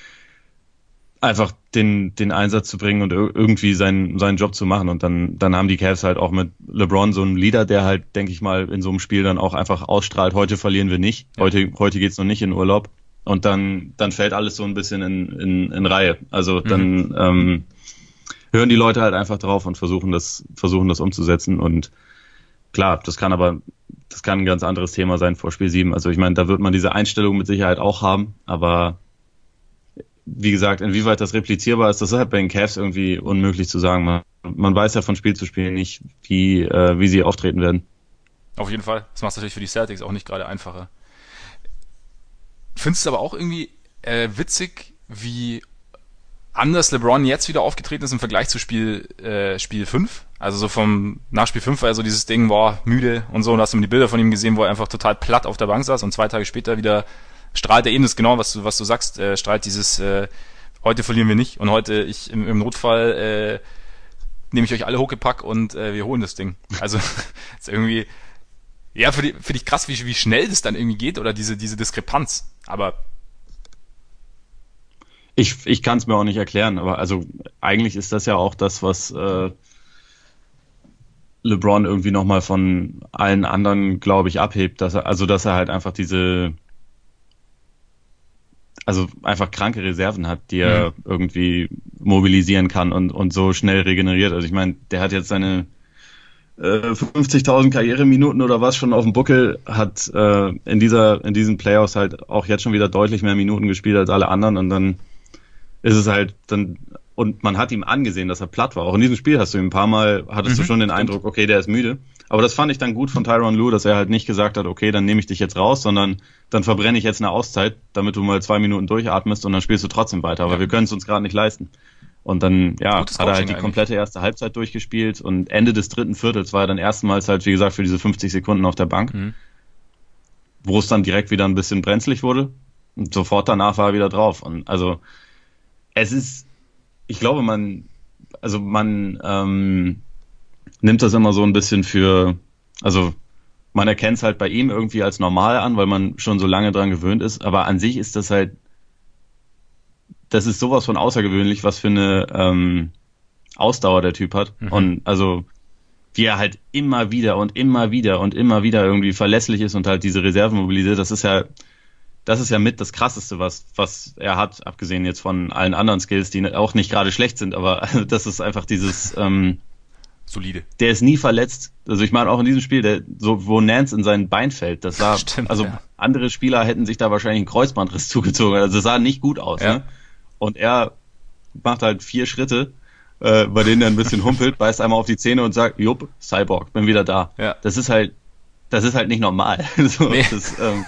einfach den, den Einsatz zu bringen und irgendwie seinen, seinen Job zu machen. Und dann, dann haben die Cavs halt auch mit LeBron so einen Leader, der halt, denke ich mal, in so einem Spiel dann auch einfach ausstrahlt, heute verlieren wir nicht, ja. heute, heute geht's noch nicht in Urlaub. Und dann, dann fällt alles so ein bisschen in, in, in Reihe. Also dann mhm. ähm, hören die Leute halt einfach drauf und versuchen das, versuchen das umzusetzen. Und klar, das kann aber, das kann ein ganz anderes Thema sein vor Spiel sieben. Also ich meine, da wird man diese Einstellung mit Sicherheit auch haben. Aber wie gesagt, inwieweit das replizierbar ist, das ist halt bei den Cavs irgendwie unmöglich zu sagen. Man, man weiß ja von Spiel zu Spiel nicht, wie, äh, wie sie auftreten werden. Auf jeden Fall. Das macht es natürlich für die Celtics auch nicht gerade einfacher. findest du aber auch irgendwie äh, witzig, wie anders LeBron jetzt wieder aufgetreten ist im Vergleich zu Spiel äh, Spiel fünf. Also so vom nach Spiel fünf war ja so dieses Ding, boah, müde und so, und hast du die Bilder von ihm gesehen, wo er einfach total platt auf der Bank saß, und zwei Tage später wieder strahlt er eben das genau, was du was du sagst, äh, strahlt dieses äh, heute verlieren wir nicht, und heute ich im, im Notfall äh, nehme ich euch alle Huckepack und äh, wir holen das Ding. Also ist irgendwie ja für die für dich krass, wie wie schnell das dann irgendwie geht, oder diese diese Diskrepanz. Aber Ich, ich kann es mir auch nicht erklären, aber also eigentlich ist das ja auch das, was äh, LeBron irgendwie nochmal von allen anderen, glaube ich, abhebt, dass er, also dass er halt einfach diese, also einfach kranke Reserven hat, die er mhm. irgendwie mobilisieren kann und, und so schnell regeneriert. Also ich meine, der hat jetzt seine äh, fünfzigtausend Karriereminuten oder was schon auf dem Buckel, hat äh, in dieser in diesen Playoffs halt auch jetzt schon wieder deutlich mehr Minuten gespielt als alle anderen, und dann ist es halt dann, und man hat ihm angesehen, dass er platt war. Auch in diesem Spiel hast du ihm ein paar Mal, hattest mhm, du schon den stimmt. Eindruck, okay, der ist müde. Aber das fand ich dann gut von Tyronn Lue, dass er halt nicht gesagt hat, okay, dann nehme ich dich jetzt raus, sondern dann verbrenne ich jetzt eine Auszeit, damit du mal zwei Minuten durchatmest, und dann spielst du trotzdem weiter. Aber ja. wir können es uns gerade nicht leisten. Und dann, ja, Gutes hat er halt die eigentlich. komplette erste Halbzeit durchgespielt, und Ende des dritten Viertels war er dann erstmals halt, wie gesagt, für diese fünfzig Sekunden auf der Bank, mhm. wo es dann direkt wieder ein bisschen brenzlig wurde. Und sofort danach war er wieder drauf. Und also, es ist, ich glaube, man, also man ähm, nimmt das immer so ein bisschen für, also man erkennt es halt bei ihm irgendwie als normal an, weil man schon so lange dran gewöhnt ist, aber an sich ist das halt, das ist sowas von außergewöhnlich, was für eine ähm, Ausdauer der Typ hat. Mhm. Und also wie er halt immer wieder und immer wieder und immer wieder irgendwie verlässlich ist und halt diese Reserven mobilisiert, das ist ja Das ist ja mit das Krasseste, was was er hat, abgesehen jetzt von allen anderen Skills, die auch nicht gerade schlecht sind, aber das ist einfach dieses ähm, solide. Der ist nie verletzt. Also ich meine auch in diesem Spiel, der so wo Nance in sein Bein fällt, das sah, Stimmt, also ja. andere Spieler hätten sich da wahrscheinlich einen Kreuzbandriss zugezogen. Also das sah nicht gut aus. Ja. Ne? Und er macht halt vier Schritte, äh, bei denen er ein bisschen humpelt, beißt einmal auf die Zähne und sagt, jupp, Cyborg, bin wieder da. Ja. Das ist halt, das ist halt nicht normal. so, nee. das, ähm,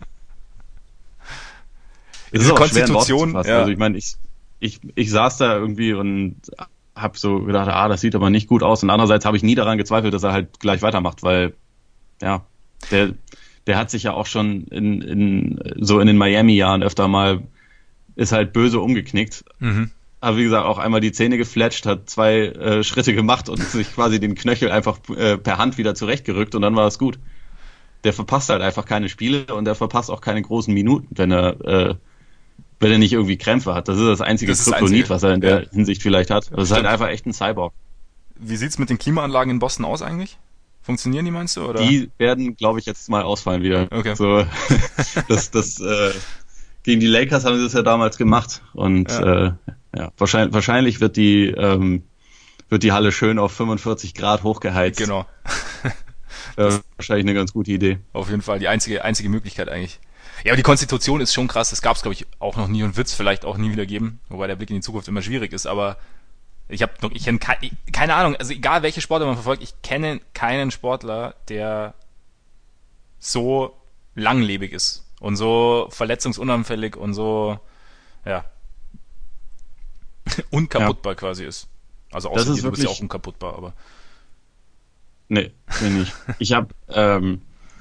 Das ist auch Konstitution, schwer, ja. Also ich meine, ich, ich, ich saß da irgendwie und habe so gedacht, ah, das sieht aber nicht gut aus. Und andererseits habe ich nie daran gezweifelt, dass er halt gleich weitermacht, weil ja, der, der hat sich ja auch schon in, in so in den Miami-Jahren öfter mal ist halt böse umgeknickt. Mhm. Aber wie gesagt, auch einmal die Zähne gefletscht, hat zwei äh, Schritte gemacht und sich quasi den Knöchel einfach äh, per Hand wieder zurechtgerückt, und dann war es gut. Der verpasst halt einfach keine Spiele, und der verpasst auch keine großen Minuten, wenn er äh, wenn er nicht irgendwie Krämpfe hat. Das ist das einzige Kryptonit, was er in der ja. Hinsicht vielleicht hat. Das ist Stimmt. halt einfach echt ein Cyborg. Wie sieht's mit den Klimaanlagen in Boston aus eigentlich? Funktionieren die, meinst du? Oder? Die werden, glaube ich, jetzt mal ausfallen wieder. Okay. So, das, das, äh, gegen die Lakers haben sie das ja damals gemacht. Und ja, äh, ja wahrscheinlich, wahrscheinlich wird die ähm, wird die Halle schön auf fünfundvierzig Grad hochgeheizt. Genau. Das ist wahrscheinlich eine ganz gute Idee. Auf jeden Fall die einzige einzige Möglichkeit eigentlich. Ja, aber die Konstitution ist schon krass. Das gab es, glaube ich, auch noch nie und wird es vielleicht auch nie wieder geben. Wobei der Blick in die Zukunft immer schwierig ist. Aber ich habe noch, ich kenne keine, keine Ahnung. Also egal welche Sportler man verfolgt, ich kenne keinen Sportler, der so langlebig ist und so verletzungsunanfällig und so, ja, unkaputtbar ja. quasi ist. Also außer dir, du bist ja auch unkaputtbar, aber nee, bin ich. Ich habe ähm,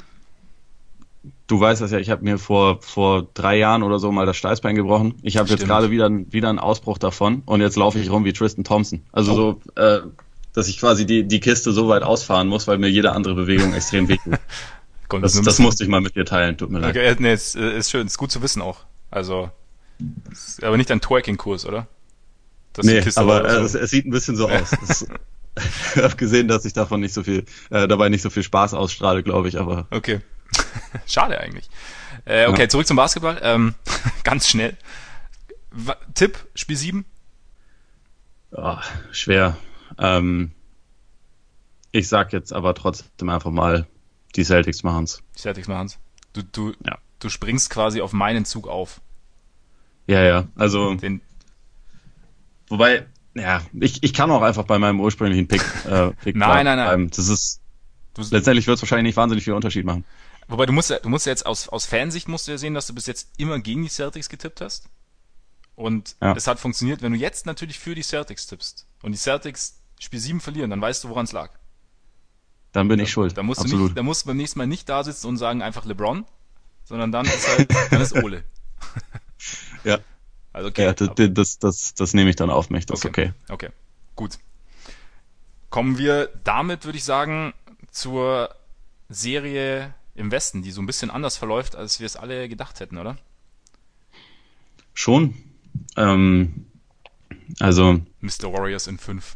Du weißt das ja, ich habe mir vor vor drei Jahren oder so mal das Steißbein gebrochen. Ich habe jetzt gerade wieder wieder einen Ausbruch davon, und jetzt laufe ich rum wie Tristan Thompson. Also oh. so, äh, dass ich quasi die die Kiste so weit ausfahren muss, weil mir jede andere Bewegung extrem wehtut. das, das musste ich mal mit dir teilen, tut mir leid. Okay, nee, ist, ist schön, ist gut zu wissen auch. Also, ist aber nicht ein Twerking-Kurs, oder? Dass nee, aber äh, so. es, es sieht ein bisschen so aus. Das, ich habe gesehen, dass ich davon nicht so viel, äh, dabei nicht so viel Spaß ausstrahle, glaube ich, aber... Okay. Schade eigentlich. Äh, okay, ja. Zurück zum Basketball. Ähm, ganz schnell. W- Tipp, Spiel sieben? Oh, schwer. Ähm, ich sag jetzt aber trotzdem einfach mal, die Celtics machen's. Die Celtics machen's. Du, du, ja. du springst quasi auf meinen Zug auf. Ja, ja, also... Den, wobei, ja, ich, ich kann auch einfach bei meinem ursprünglichen Pick, äh, Pick nein, nein, nein. bleiben. Das ist... Du, letztendlich wird es wahrscheinlich nicht wahnsinnig viel Unterschied machen. Wobei du musst ja, du musst ja jetzt aus, aus Fansicht musst du ja sehen, dass du bis jetzt immer gegen die Celtics getippt hast. Und Ja. es hat funktioniert. Wenn du jetzt natürlich für die Celtics tippst und die Celtics Spiel sieben verlieren, dann weißt du, woran es lag. Dann bin ich schuld. Da musst du Absolut. nicht, da musst du beim nächsten Mal nicht da sitzen und sagen einfach LeBron, sondern dann ist halt, dann ist Ole. Ja. Also okay. Ja, das, das, das, das nehme ich dann auf mich, das ist okay. Okay, gut. Kommen wir damit, würde ich sagen, zur Serie im Westen, die so ein bisschen anders verläuft, als wir es alle gedacht hätten, oder? Schon. Ähm, also Mister Warriors in fünf.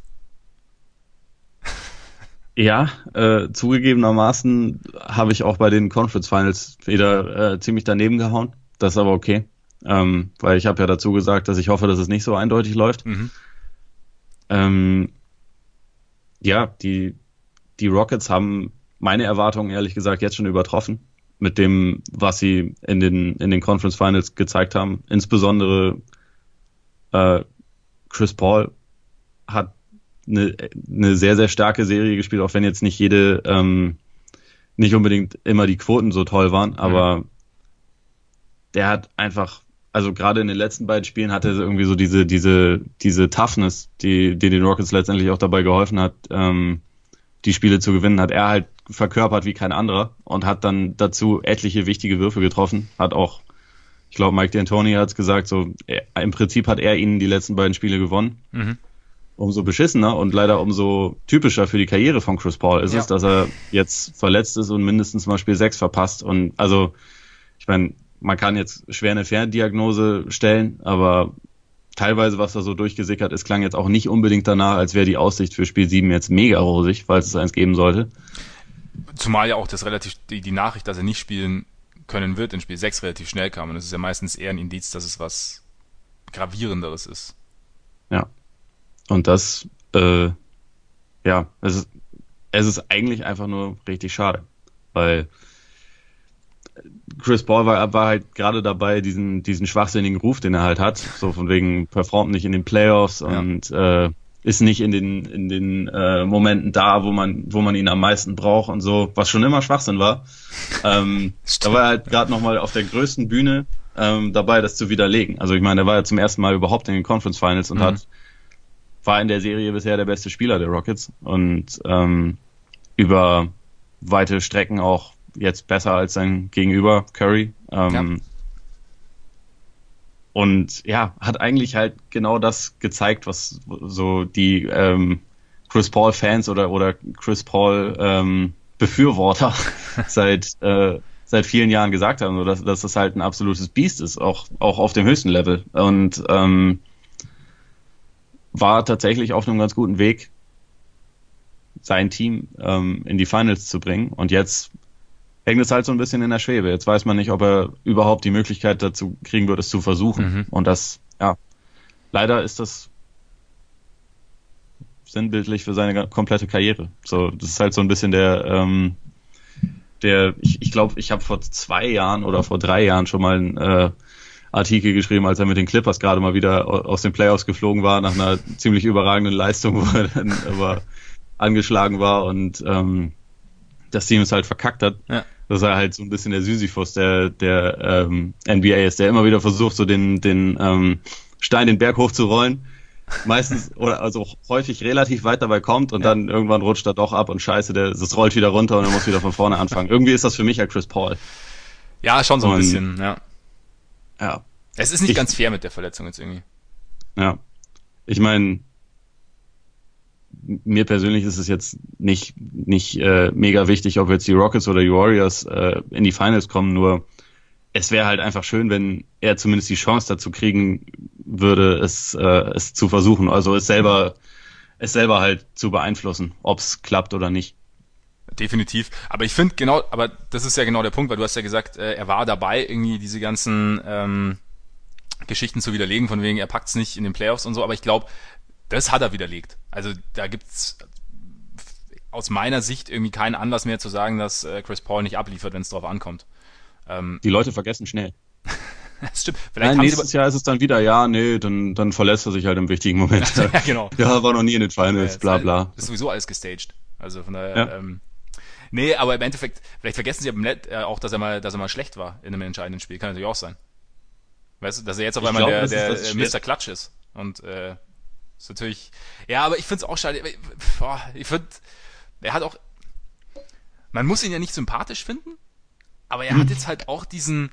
ja, äh, zugegebenermaßen habe ich auch bei den Conference Finals wieder äh, ziemlich daneben gehauen. Das ist aber okay, ähm, weil ich habe ja dazu gesagt, dass ich hoffe, dass es nicht so eindeutig läuft. Mhm. Ähm, ja, die die Rockets haben meine Erwartungen ehrlich gesagt jetzt schon übertroffen mit dem, was sie in den in den Conference Finals gezeigt haben. Insbesondere äh, Chris Paul hat eine, eine sehr, sehr starke Serie gespielt, auch wenn jetzt nicht jede, ähm, nicht unbedingt immer die Quoten so toll waren, aber mhm. der hat einfach, also gerade in den letzten beiden Spielen hatte er irgendwie so diese, diese, diese Toughness, die, die den Rockets letztendlich auch dabei geholfen hat, ähm, die Spiele zu gewinnen, hat er halt verkörpert wie kein anderer und hat dann dazu etliche wichtige Würfe getroffen, hat auch, ich glaube, Mike D'Antoni hat es gesagt, so er, im Prinzip hat er ihnen die letzten beiden Spiele gewonnen. Mhm. Umso beschissener und leider umso typischer für die Karriere von Chris Paul ist ja. es, dass er jetzt verletzt ist und mindestens mal Spiel sechs verpasst. Und also, ich meine, man kann jetzt schwer eine Ferndiagnose stellen, aber teilweise, was da so durchgesickert ist, klang jetzt auch nicht unbedingt danach, als wäre die Aussicht für Spiel sieben jetzt mega rosig, falls es eins geben sollte. Zumal ja auch das relativ die, die Nachricht, dass er nicht spielen können wird in Spiel sechs relativ schnell kam. Und das ist ja meistens eher ein Indiz, dass es was Gravierenderes ist. Ja. Und das, äh, ja, es ist, es ist eigentlich einfach nur richtig schade, weil Chris Paul war, war halt gerade dabei, diesen, diesen schwachsinnigen Ruf, den er halt hat, so von wegen performt nicht in den Playoffs ja. und äh, ist nicht in den in den äh, Momenten da, wo man wo man ihn am meisten braucht und so, was schon immer Schwachsinn war. ähm, da war er halt gerade nochmal auf der größten Bühne ähm, dabei, das zu widerlegen. Also ich meine, er war ja zum ersten Mal überhaupt in den Conference Finals und mhm. hat war in der Serie bisher der beste Spieler der Rockets und ähm, über weite Strecken auch jetzt besser als sein Gegenüber Curry. Ähm, ja. Und ja, hat eigentlich halt genau das gezeigt, was so die ähm, Chris Paul Fans oder oder Chris Paul ähm, Befürworter seit äh, seit vielen Jahren gesagt haben, so dass, dass das halt ein absolutes Biest ist, auch auch auf dem höchsten Level. Und ähm, war tatsächlich auf einem ganz guten Weg, sein Team ähm, in die Finals zu bringen. Und jetzt hängt es halt so ein bisschen in der Schwebe. Jetzt weiß man nicht, ob er überhaupt die Möglichkeit dazu kriegen wird, es zu versuchen. Mhm. Und das, ja, leider ist das sinnbildlich für seine komplette Karriere. So, das ist halt so ein bisschen der, ähm, der, ich ich glaube, ich habe vor zwei Jahren oder vor drei Jahren schon mal ein äh, Artikel geschrieben, als er mit den Clippers gerade mal wieder aus den Playoffs geflogen war, nach einer ziemlich überragenden Leistung, wo er dann aber angeschlagen war und ähm, das Team es halt verkackt hat. Ja. Dass er halt so ein bisschen der Sisyphus der der ähm, N B A ist, der immer wieder versucht, so den den ähm, Stein den Berg hochzurollen. Meistens oder also häufig relativ weit dabei kommt und ja. dann irgendwann rutscht er doch ab und scheiße, der, das rollt wieder runter und er muss wieder von vorne anfangen. Irgendwie ist das für mich ja Chris Paul. Ja, schon so ein und, bisschen, ja. Ja. Es ist nicht ich, ganz fair mit der Verletzung jetzt irgendwie. Ja. Ich meine, mir persönlich ist es jetzt nicht nicht äh, mega wichtig, ob jetzt die Rockets oder die Warriors äh, in die Finals kommen, nur es wäre halt einfach schön, wenn er zumindest die Chance dazu kriegen würde, es äh, es zu versuchen, also es selber es selber halt zu beeinflussen, ob es klappt oder nicht. Definitiv. Aber ich finde genau, aber das ist ja genau der Punkt, weil du hast ja gesagt, äh, er war dabei, irgendwie diese ganzen ähm, Geschichten zu widerlegen, von wegen, er packt's nicht in den Playoffs und so, aber ich glaube, das hat er widerlegt. Also da gibt's aus meiner Sicht irgendwie keinen Anlass mehr zu sagen, dass äh, Chris Paul nicht abliefert, wenn es drauf ankommt. Ähm, Die Leute vergessen schnell. Das stimmt. Vielleicht Nein, nächstes Jahr ist es dann wieder, ja, nee, dann, dann verlässt er sich halt im wichtigen Moment. Ja, genau. Ja, war noch nie in den Finals, ja, bla bla. Das ist sowieso alles gestaged. Also von daher, ja. ähm, Nee, aber im Endeffekt, vielleicht vergessen sie aber net, äh, auch, dass er mal, dass er mal schlecht war in einem entscheidenden Spiel. Kann natürlich auch sein. Weißt du, dass er jetzt auf Ich einmal glaube, der, das ist der das äh, Mister Klatsch ist. Und äh, ist natürlich. Ja, aber ich find's auch schade. Boah, ich find, er hat auch. Man muss ihn ja nicht sympathisch finden, aber er hat jetzt halt auch diesen.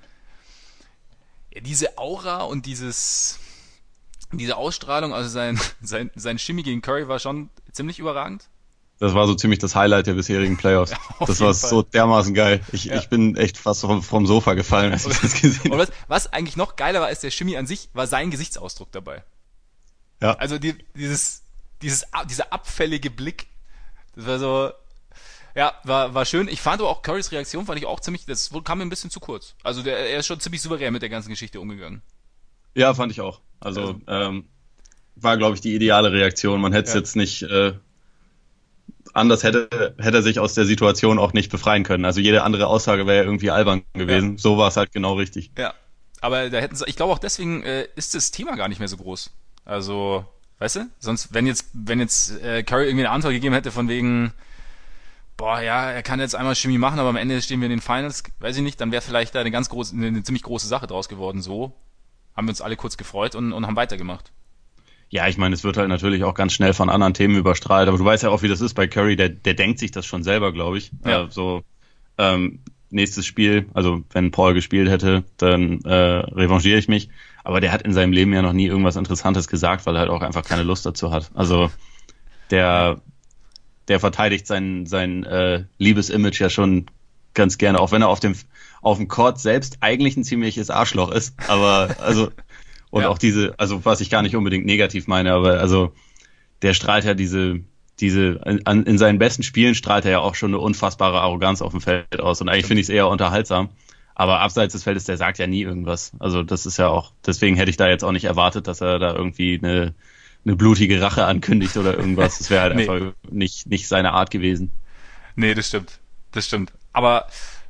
Ja, diese Aura und dieses. Diese Ausstrahlung, also sein, sein, sein Shimmy gegen Curry war schon ziemlich überragend. Das war so ziemlich das Highlight der bisherigen Playoffs. Ja, das war Fall. so dermaßen geil. Ich, Ja. ich bin echt fast vom, vom Sofa gefallen, als ich das gesehen habe. Was, was eigentlich noch geiler war, als der Shimmy an sich, war sein Gesichtsausdruck dabei. Ja. Also die, dieses, dieses, dieser abfällige Blick, das war so, ja, war, war schön. Ich fand aber auch Currys Reaktion, fand ich auch ziemlich, das kam mir ein bisschen zu kurz. Also der, er ist schon ziemlich souverän mit der ganzen Geschichte umgegangen. Ja, fand ich auch. Also, Also- ähm, war, glaube ich, die ideale Reaktion. Man hätte es Ja. jetzt nicht, äh, anders hätte, hätte er sich aus der Situation auch nicht befreien können. Also jede andere Aussage wäre ja irgendwie albern gewesen. Ja. So war es halt genau richtig. Ja. Aber da hätten sie, ich glaube auch deswegen äh, ist das Thema gar nicht mehr so groß. Also, weißt du? Sonst, wenn jetzt, wenn jetzt äh, Curry irgendwie eine Antwort gegeben hätte von wegen, boah, ja, er kann jetzt einmal Chemie machen, aber am Ende stehen wir in den Finals, weiß ich nicht, dann wäre vielleicht da eine ganz große, eine, eine ziemlich große Sache draus geworden. So haben wir uns alle kurz gefreut und, und haben weitergemacht. Ja, ich meine, es wird halt natürlich auch ganz schnell von anderen Themen überstrahlt, aber du weißt ja auch, wie das ist bei Curry, der, der denkt sich das schon selber, glaube ich. Ja. Äh, so ähm, nächstes Spiel, also wenn Paul gespielt hätte, dann äh, revanchiere ich mich. Aber der hat in seinem Leben ja noch nie irgendwas Interessantes gesagt, weil er halt auch einfach keine Lust dazu hat. Also der, der verteidigt sein, sein äh, Liebesimage ja schon ganz gerne, auch wenn er auf dem auf dem Court selbst eigentlich ein ziemliches Arschloch ist. Aber also und Ja. auch diese, also was ich gar nicht unbedingt negativ meine, aber also der strahlt ja diese, diese, in, in seinen besten Spielen strahlt er ja auch schon eine unfassbare Arroganz auf dem Feld aus und eigentlich finde ich es eher unterhaltsam. Aber abseits des Feldes, der sagt ja nie irgendwas. Also das ist ja auch, deswegen hätte ich da jetzt auch nicht erwartet, dass er da irgendwie eine, eine blutige Rache ankündigt oder irgendwas. Das wäre halt Nee. einfach nicht, nicht seine Art gewesen. Nee, das stimmt. Das stimmt. Aber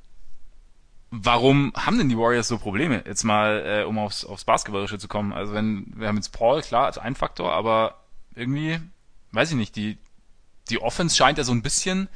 warum haben denn die Warriors so Probleme? Jetzt mal, äh, um aufs, aufs Basketballische zu kommen. Also wenn, wir haben jetzt Paul, klar, als ein Faktor, aber irgendwie, weiß ich nicht, die, die Offense scheint ja so ein bisschen,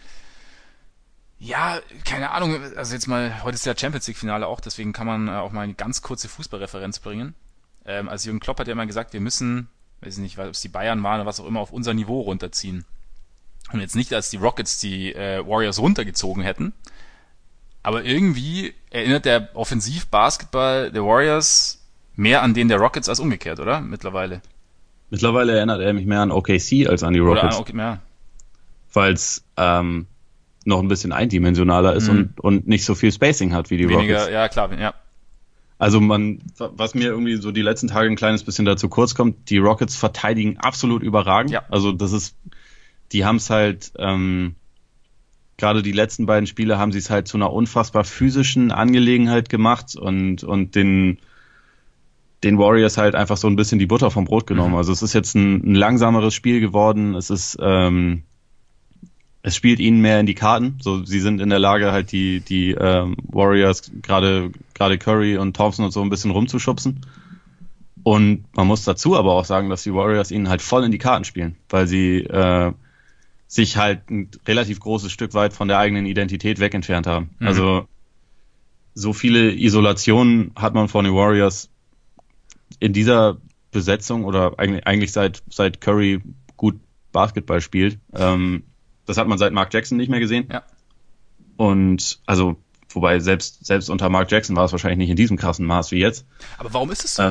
ja, keine Ahnung, also jetzt mal, heute ist ja Champions League Finale auch, deswegen kann man äh, auch mal eine ganz kurze Fußballreferenz bringen. Ähm, also Jürgen Klopp hat ja immer gesagt, wir müssen, weiß ich nicht, ob es die Bayern waren oder was auch immer, auf unser Niveau runterziehen. Und jetzt nicht, als die Rockets die äh, Warriors runtergezogen hätten, aber irgendwie erinnert der Offensiv-Basketball der Warriors mehr an den der Rockets als umgekehrt, oder? Mittlerweile. Mittlerweile erinnert er mich mehr an O K C als an die Oder Rockets, an, okay, ja. weil es ähm, noch ein bisschen eindimensionaler ist Mhm. und, und nicht so viel Spacing hat wie die Weniger, Rockets. ja klar, ja. Also man, was mir irgendwie so die letzten Tage ein kleines bisschen dazu kurz kommt, die Rockets verteidigen absolut überragend. Ja. Also das ist, die haben es halt, ähm, gerade die letzten beiden Spiele haben sie es halt zu einer unfassbar physischen Angelegenheit gemacht und, und den, den Warriors halt einfach so ein bisschen die Butter vom Brot genommen. Mhm. Also es ist jetzt ein, ein langsameres Spiel geworden. Es ist, ähm, es spielt ihnen mehr in die Karten. So, sie sind in der Lage, halt die, die ähm, Warriors, gerade gerade Curry und Thompson und so ein bisschen rumzuschubsen. Und man muss dazu aber auch sagen, dass die Warriors ihnen halt voll in die Karten spielen, weil sie äh, sich halt ein relativ großes Stück weit von der eigenen Identität weg entfernt haben. Mhm. Also so viele Isolationen hat man von den Warriors in dieser Besetzung oder eigentlich, eigentlich seit seit Curry gut Basketball spielt. Ähm, das hat man seit Mark Jackson nicht mehr gesehen. Ja. Und also, wobei selbst selbst unter Mark Jackson war es wahrscheinlich nicht in diesem krassen Maß wie jetzt. Aber warum ist es so? Äh,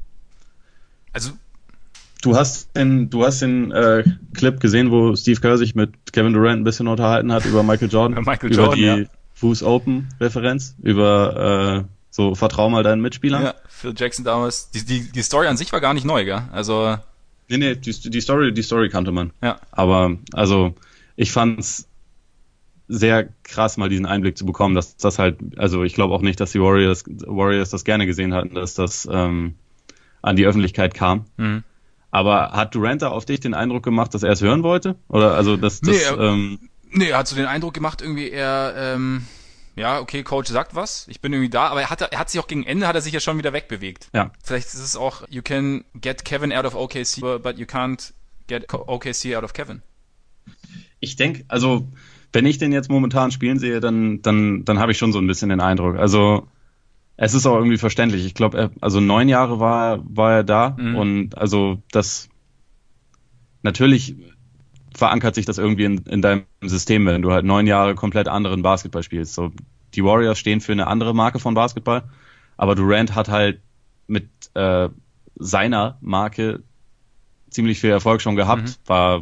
Also, Du hast den, du hast den äh, Clip gesehen, wo Steve Kerr sich mit Kevin Durant ein bisschen unterhalten hat über Michael Jordan, Über Michael über Jordan, die ja. Who's Open Referenz, über äh, so vertrau mal deinen Mitspielern. ja, Phil Jackson damals, die, die, die Story an sich war gar nicht neu, gell? Also, Nee, nee, die, die Story, die Story kannte man. ja. Aber also ich fand's sehr krass, mal diesen Einblick zu bekommen, dass das halt, also ich glaube auch nicht, dass die Warriors, Warriors das gerne gesehen hatten, dass das ähm, an die Öffentlichkeit kam. Mhm. Aber hat Durant da auf dich den Eindruck gemacht, dass er es hören wollte? Oder also dass das Nee, er- ähm, Nee, er hat so den Eindruck gemacht, irgendwie er, ähm, ja, okay, Coach sagt was, ich bin irgendwie da, aber er hat, er hat sich auch gegen Ende, hat er sich ja schon wieder wegbewegt. ja. Vielleicht ist es auch, you can get Kevin out of O K C, but you can't get O K C out of Kevin. Ich denke, also wenn ich den jetzt momentan spielen sehe, dann, dann, dann habe ich schon so ein bisschen den Eindruck. Also, es ist auch irgendwie verständlich. Ich glaube, also neun Jahre war, war er da mhm. und also das, natürlich verankert sich das irgendwie in, in deinem System, wenn du halt neun Jahre komplett anderen Basketball spielst. So, die Warriors stehen für eine andere Marke von Basketball, aber Durant hat halt mit äh, seiner Marke ziemlich viel Erfolg schon gehabt, mhm. war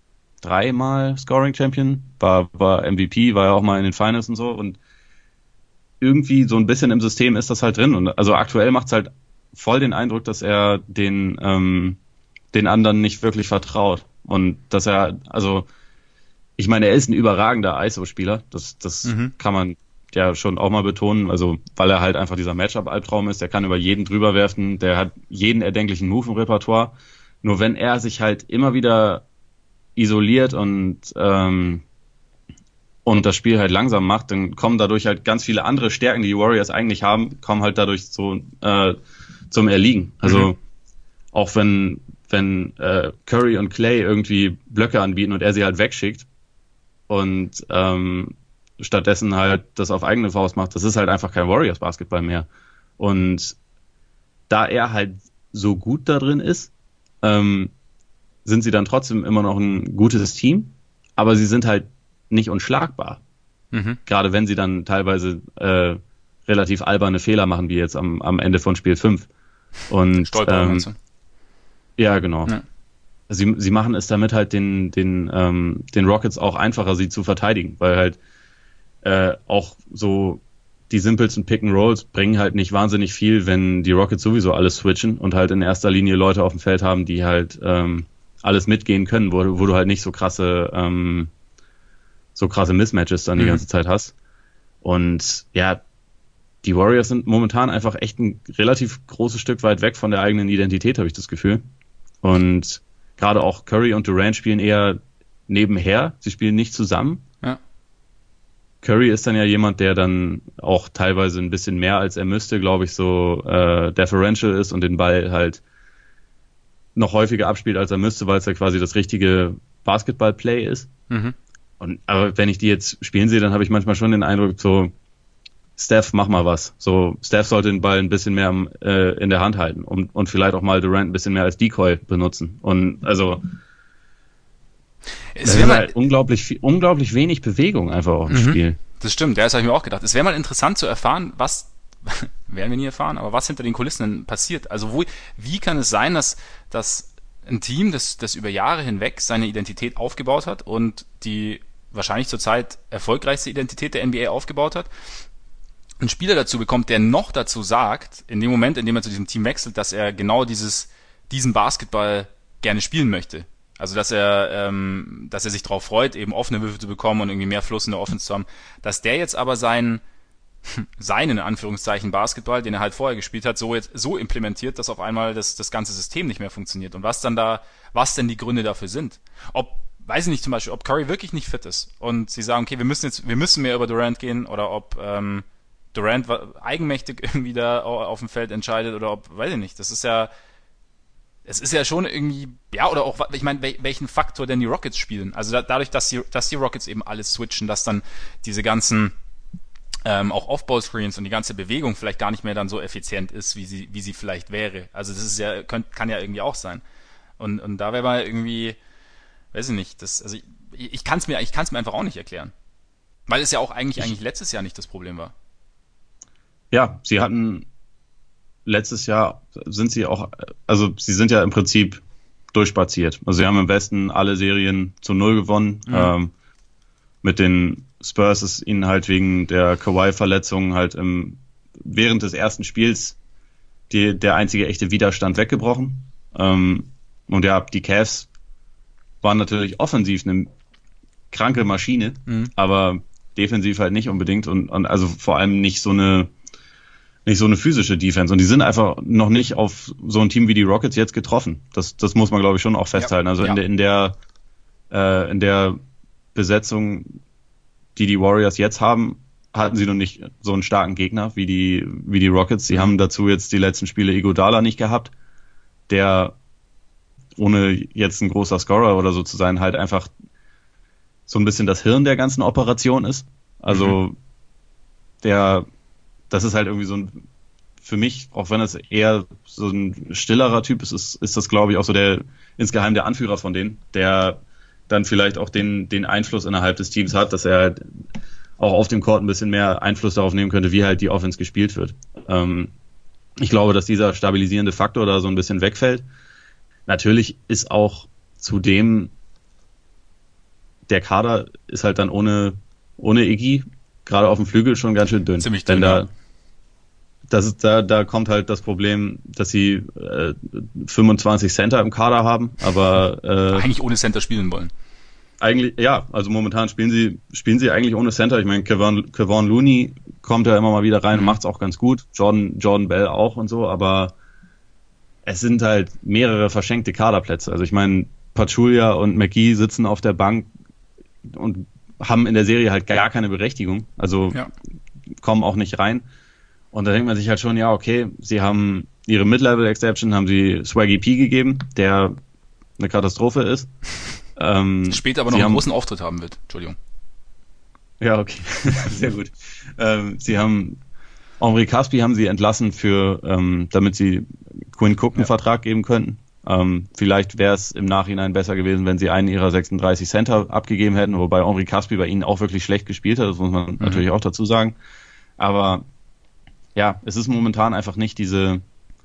dreimal Scoring Champion, war, war M V P, war ja auch mal in den Finals und so und irgendwie so ein bisschen im System ist das halt drin. Und also aktuell macht es halt voll den Eindruck, dass er den, ähm, den anderen nicht wirklich vertraut. Und dass er, also, ich meine, er ist ein überragender I S O-Spieler. Das, das mhm. kann man ja schon auch mal betonen. Also, weil er halt einfach dieser Matchup-Albtraum ist. Der kann über jeden drüber werfen. Der hat jeden erdenklichen Move im Repertoire. Nur wenn er sich halt immer wieder isoliert und, ähm, und das Spiel halt langsam macht, dann kommen dadurch halt ganz viele andere Stärken, die die Warriors eigentlich haben, kommen halt dadurch so äh, zum Erliegen. Also mhm. auch wenn wenn äh, Curry und Clay irgendwie Blöcke anbieten und er sie halt wegschickt und ähm, stattdessen halt das auf eigene Faust macht, das ist halt einfach kein Warriors-Basketball mehr. Und da er halt so gut da drin ist, ähm, sind sie dann trotzdem immer noch ein gutes Team, aber sie sind halt nicht unschlagbar. Mhm. Gerade wenn sie dann teilweise äh, relativ alberne Fehler machen, wie jetzt am, am Ende von Spiel fünf. Und ähm, ja, genau. Ja. Sie, sie machen es damit halt den, den, ähm, den Rockets auch einfacher, sie zu verteidigen, weil halt äh, auch so die simpelsten Pick-and-Rolls bringen halt nicht wahnsinnig viel, wenn die Rockets sowieso alles switchen und halt in erster Linie Leute auf dem Feld haben, die halt ähm, alles mitgehen können, wo, wo du halt nicht so krasse ähm, so krasse Mismatches dann die mhm. ganze Zeit hast. Und ja, die Warriors sind momentan einfach echt ein relativ großes Stück weit weg von der eigenen Identität, habe ich das Gefühl. Und gerade auch Curry und Durant spielen eher nebenher. Sie spielen nicht zusammen. Ja. Curry ist dann ja jemand, der dann auch teilweise ein bisschen mehr als er müsste, glaube ich, so äh, deferential ist und den Ball halt noch häufiger abspielt, als er müsste, weil es ja quasi das richtige Basketball-Play ist. Mhm. Und, aber wenn ich die jetzt spielen sehe, dann habe ich manchmal schon den Eindruck, so, Steph, mach mal was. So, Steph sollte den Ball ein bisschen mehr äh, in der Hand halten und, und vielleicht auch mal Durant ein bisschen mehr als Decoy benutzen. Und also es ist halt unglaublich viel, unglaublich wenig Bewegung einfach auf dem mhm. Spiel. Das stimmt, ja, das habe ich mir auch gedacht. Es wäre mal interessant zu erfahren, was werden wir nie erfahren, aber was hinter den Kulissen denn passiert. Also wo, wie kann es sein, dass, dass ein Team, das, das über Jahre hinweg seine Identität aufgebaut hat und die wahrscheinlich zurzeit erfolgreichste Identität der N B A aufgebaut hat, einen Spieler dazu bekommt, der noch dazu sagt, in dem Moment, in dem er zu diesem Team wechselt, dass er genau dieses, diesen Basketball gerne spielen möchte. Also dass er, ähm, dass er sich darauf freut, eben offene Würfe zu bekommen und irgendwie mehr Fluss in der Offense zu haben. Dass der jetzt aber seinen, seinen in Anführungszeichen Basketball, den er halt vorher gespielt hat, so jetzt so implementiert, dass auf einmal das, das ganze System nicht mehr funktioniert. Und was dann da, was denn die Gründe dafür sind? Ob weiß ich nicht, zum Beispiel, ob Curry wirklich nicht fit ist und sie sagen, okay, wir müssen jetzt, wir müssen mehr über Durant gehen, oder ob ähm, Durant eigenmächtig irgendwie da auf dem Feld entscheidet, oder ob, weiß ich nicht, das ist ja, es ist ja schon irgendwie, ja, oder auch, ich meine, welchen Faktor denn die Rockets spielen. Also da, dadurch, dass die, dass die Rockets eben alles switchen, dass dann diese ganzen ähm, auch Off-Ball-Screens und die ganze Bewegung vielleicht gar nicht mehr dann so effizient ist, wie sie, wie sie vielleicht wäre. Also das ist ja, könnt, kann ja irgendwie auch sein. Und, und da wäre mal irgendwie, weiß ich nicht, das, also ich, ich kann es mir, ich kann es mir einfach auch nicht erklären. Weil es ja auch eigentlich, eigentlich letztes Jahr nicht das Problem war. Ja, sie hatten letztes Jahr sind sie auch, also sie sind ja im Prinzip durchspaziert. Also sie haben im Westen alle Serien zu null gewonnen. Mhm. Ähm, mit den Spurs ist ihnen halt wegen der Kawhi-Verletzung halt im, während des ersten Spiels die, der einzige echte Widerstand weggebrochen. Ähm, und ja, die Cavs waren natürlich offensiv eine kranke Maschine, mhm. aber defensiv halt nicht unbedingt und, und also vor allem nicht so eine nicht so eine physische Defense. Und die sind einfach noch nicht auf so ein Team wie die Rockets jetzt getroffen. Das, das muss man, glaube ich, schon auch festhalten. Ja, also ja. in der, in der, äh, in der Besetzung, die die Warriors jetzt haben, hatten sie noch nicht so einen starken Gegner wie die, wie die Rockets. Sie haben dazu jetzt die letzten Spiele Iguodala nicht gehabt, der, ohne jetzt ein großer Scorer oder so zu sein, halt einfach so ein bisschen das Hirn der ganzen Operation ist. Also mhm. der, das ist halt irgendwie so ein, für mich, auch wenn es eher so ein stillerer Typ ist, ist, ist das, glaube ich, auch so der insgeheim der Anführer von denen, der dann vielleicht auch den, den Einfluss innerhalb des Teams hat, dass er halt auch auf dem Court ein bisschen mehr Einfluss darauf nehmen könnte, wie halt die Offense gespielt wird. Ähm, ich glaube, dass dieser stabilisierende Faktor da so ein bisschen wegfällt. Natürlich ist auch zudem der Kader ist halt dann ohne, ohne Iggy, gerade auf dem Flügel, schon ganz schön dünn. Ziemlich dünn, Denn da, ja. das ist, da, da kommt halt das Problem, dass sie äh, fünfundzwanzig Center im Kader haben, aber äh, eigentlich ohne Center spielen wollen. Eigentlich, ja, also momentan spielen sie spielen sie eigentlich ohne Center. Ich meine, Kevon, Kevon Looney kommt ja immer mal wieder rein und macht's auch ganz gut. Jordan, Jordan Bell auch und so, aber es sind halt mehrere verschenkte Kaderplätze. Also ich meine, Pachulia und McGee sitzen auf der Bank und haben in der Serie halt gar keine Berechtigung. Also ja. kommen auch nicht rein. Und da denkt man sich halt schon, ja, okay, sie haben ihre Mid-Level-Exception, haben sie Swaggy P gegeben, der eine Katastrophe ist. Ähm, Später aber noch einen haben, großen Auftritt haben wird. Entschuldigung. Ja, okay. Sehr gut. Ähm, sie haben Omri Caspi haben sie entlassen für, ähm, damit sie Quinn Cook einen ja. Vertrag geben könnten. Ähm, vielleicht wäre es im Nachhinein besser gewesen, wenn sie einen ihrer sechsunddreißig Center abgegeben hätten, wobei Omri Caspi bei ihnen auch wirklich schlecht gespielt hat, das muss man mhm. natürlich auch dazu sagen. Aber ja, es ist momentan einfach nicht diese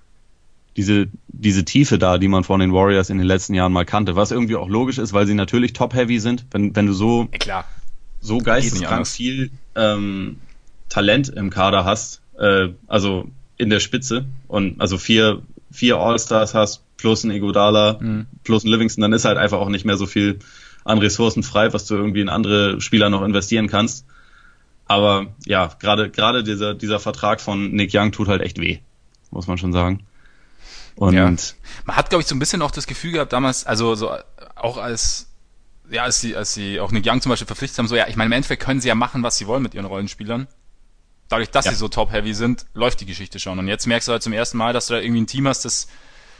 diese diese Tiefe da, die man von den Warriors in den letzten Jahren mal kannte, was irgendwie auch logisch ist, weil sie natürlich top-heavy sind. Wenn wenn du so ja, klar. so geisteskrank viel ähm, Talent im Kader hast, äh, also in der Spitze und also vier vier All-Stars hast plus ein Iguodala mhm. plus ein Livingston, dann ist halt einfach auch nicht mehr so viel an Ressourcen frei, was du irgendwie in andere Spieler noch investieren kannst. Aber ja, gerade gerade dieser dieser Vertrag von Nick Young tut halt echt weh, muss man schon sagen. Und ja. Man hat, glaube ich, so ein bisschen auch das Gefühl gehabt damals, also so auch als ja, als sie als sie auch Nick Young zum Beispiel verpflichtet haben, so ja, ich meine, im Endeffekt können sie ja machen, was sie wollen mit ihren Rollenspielern. Dadurch, dass ja. sie so top-heavy sind, läuft die Geschichte schon. Und jetzt merkst du halt zum ersten Mal, dass du da irgendwie ein Team hast, das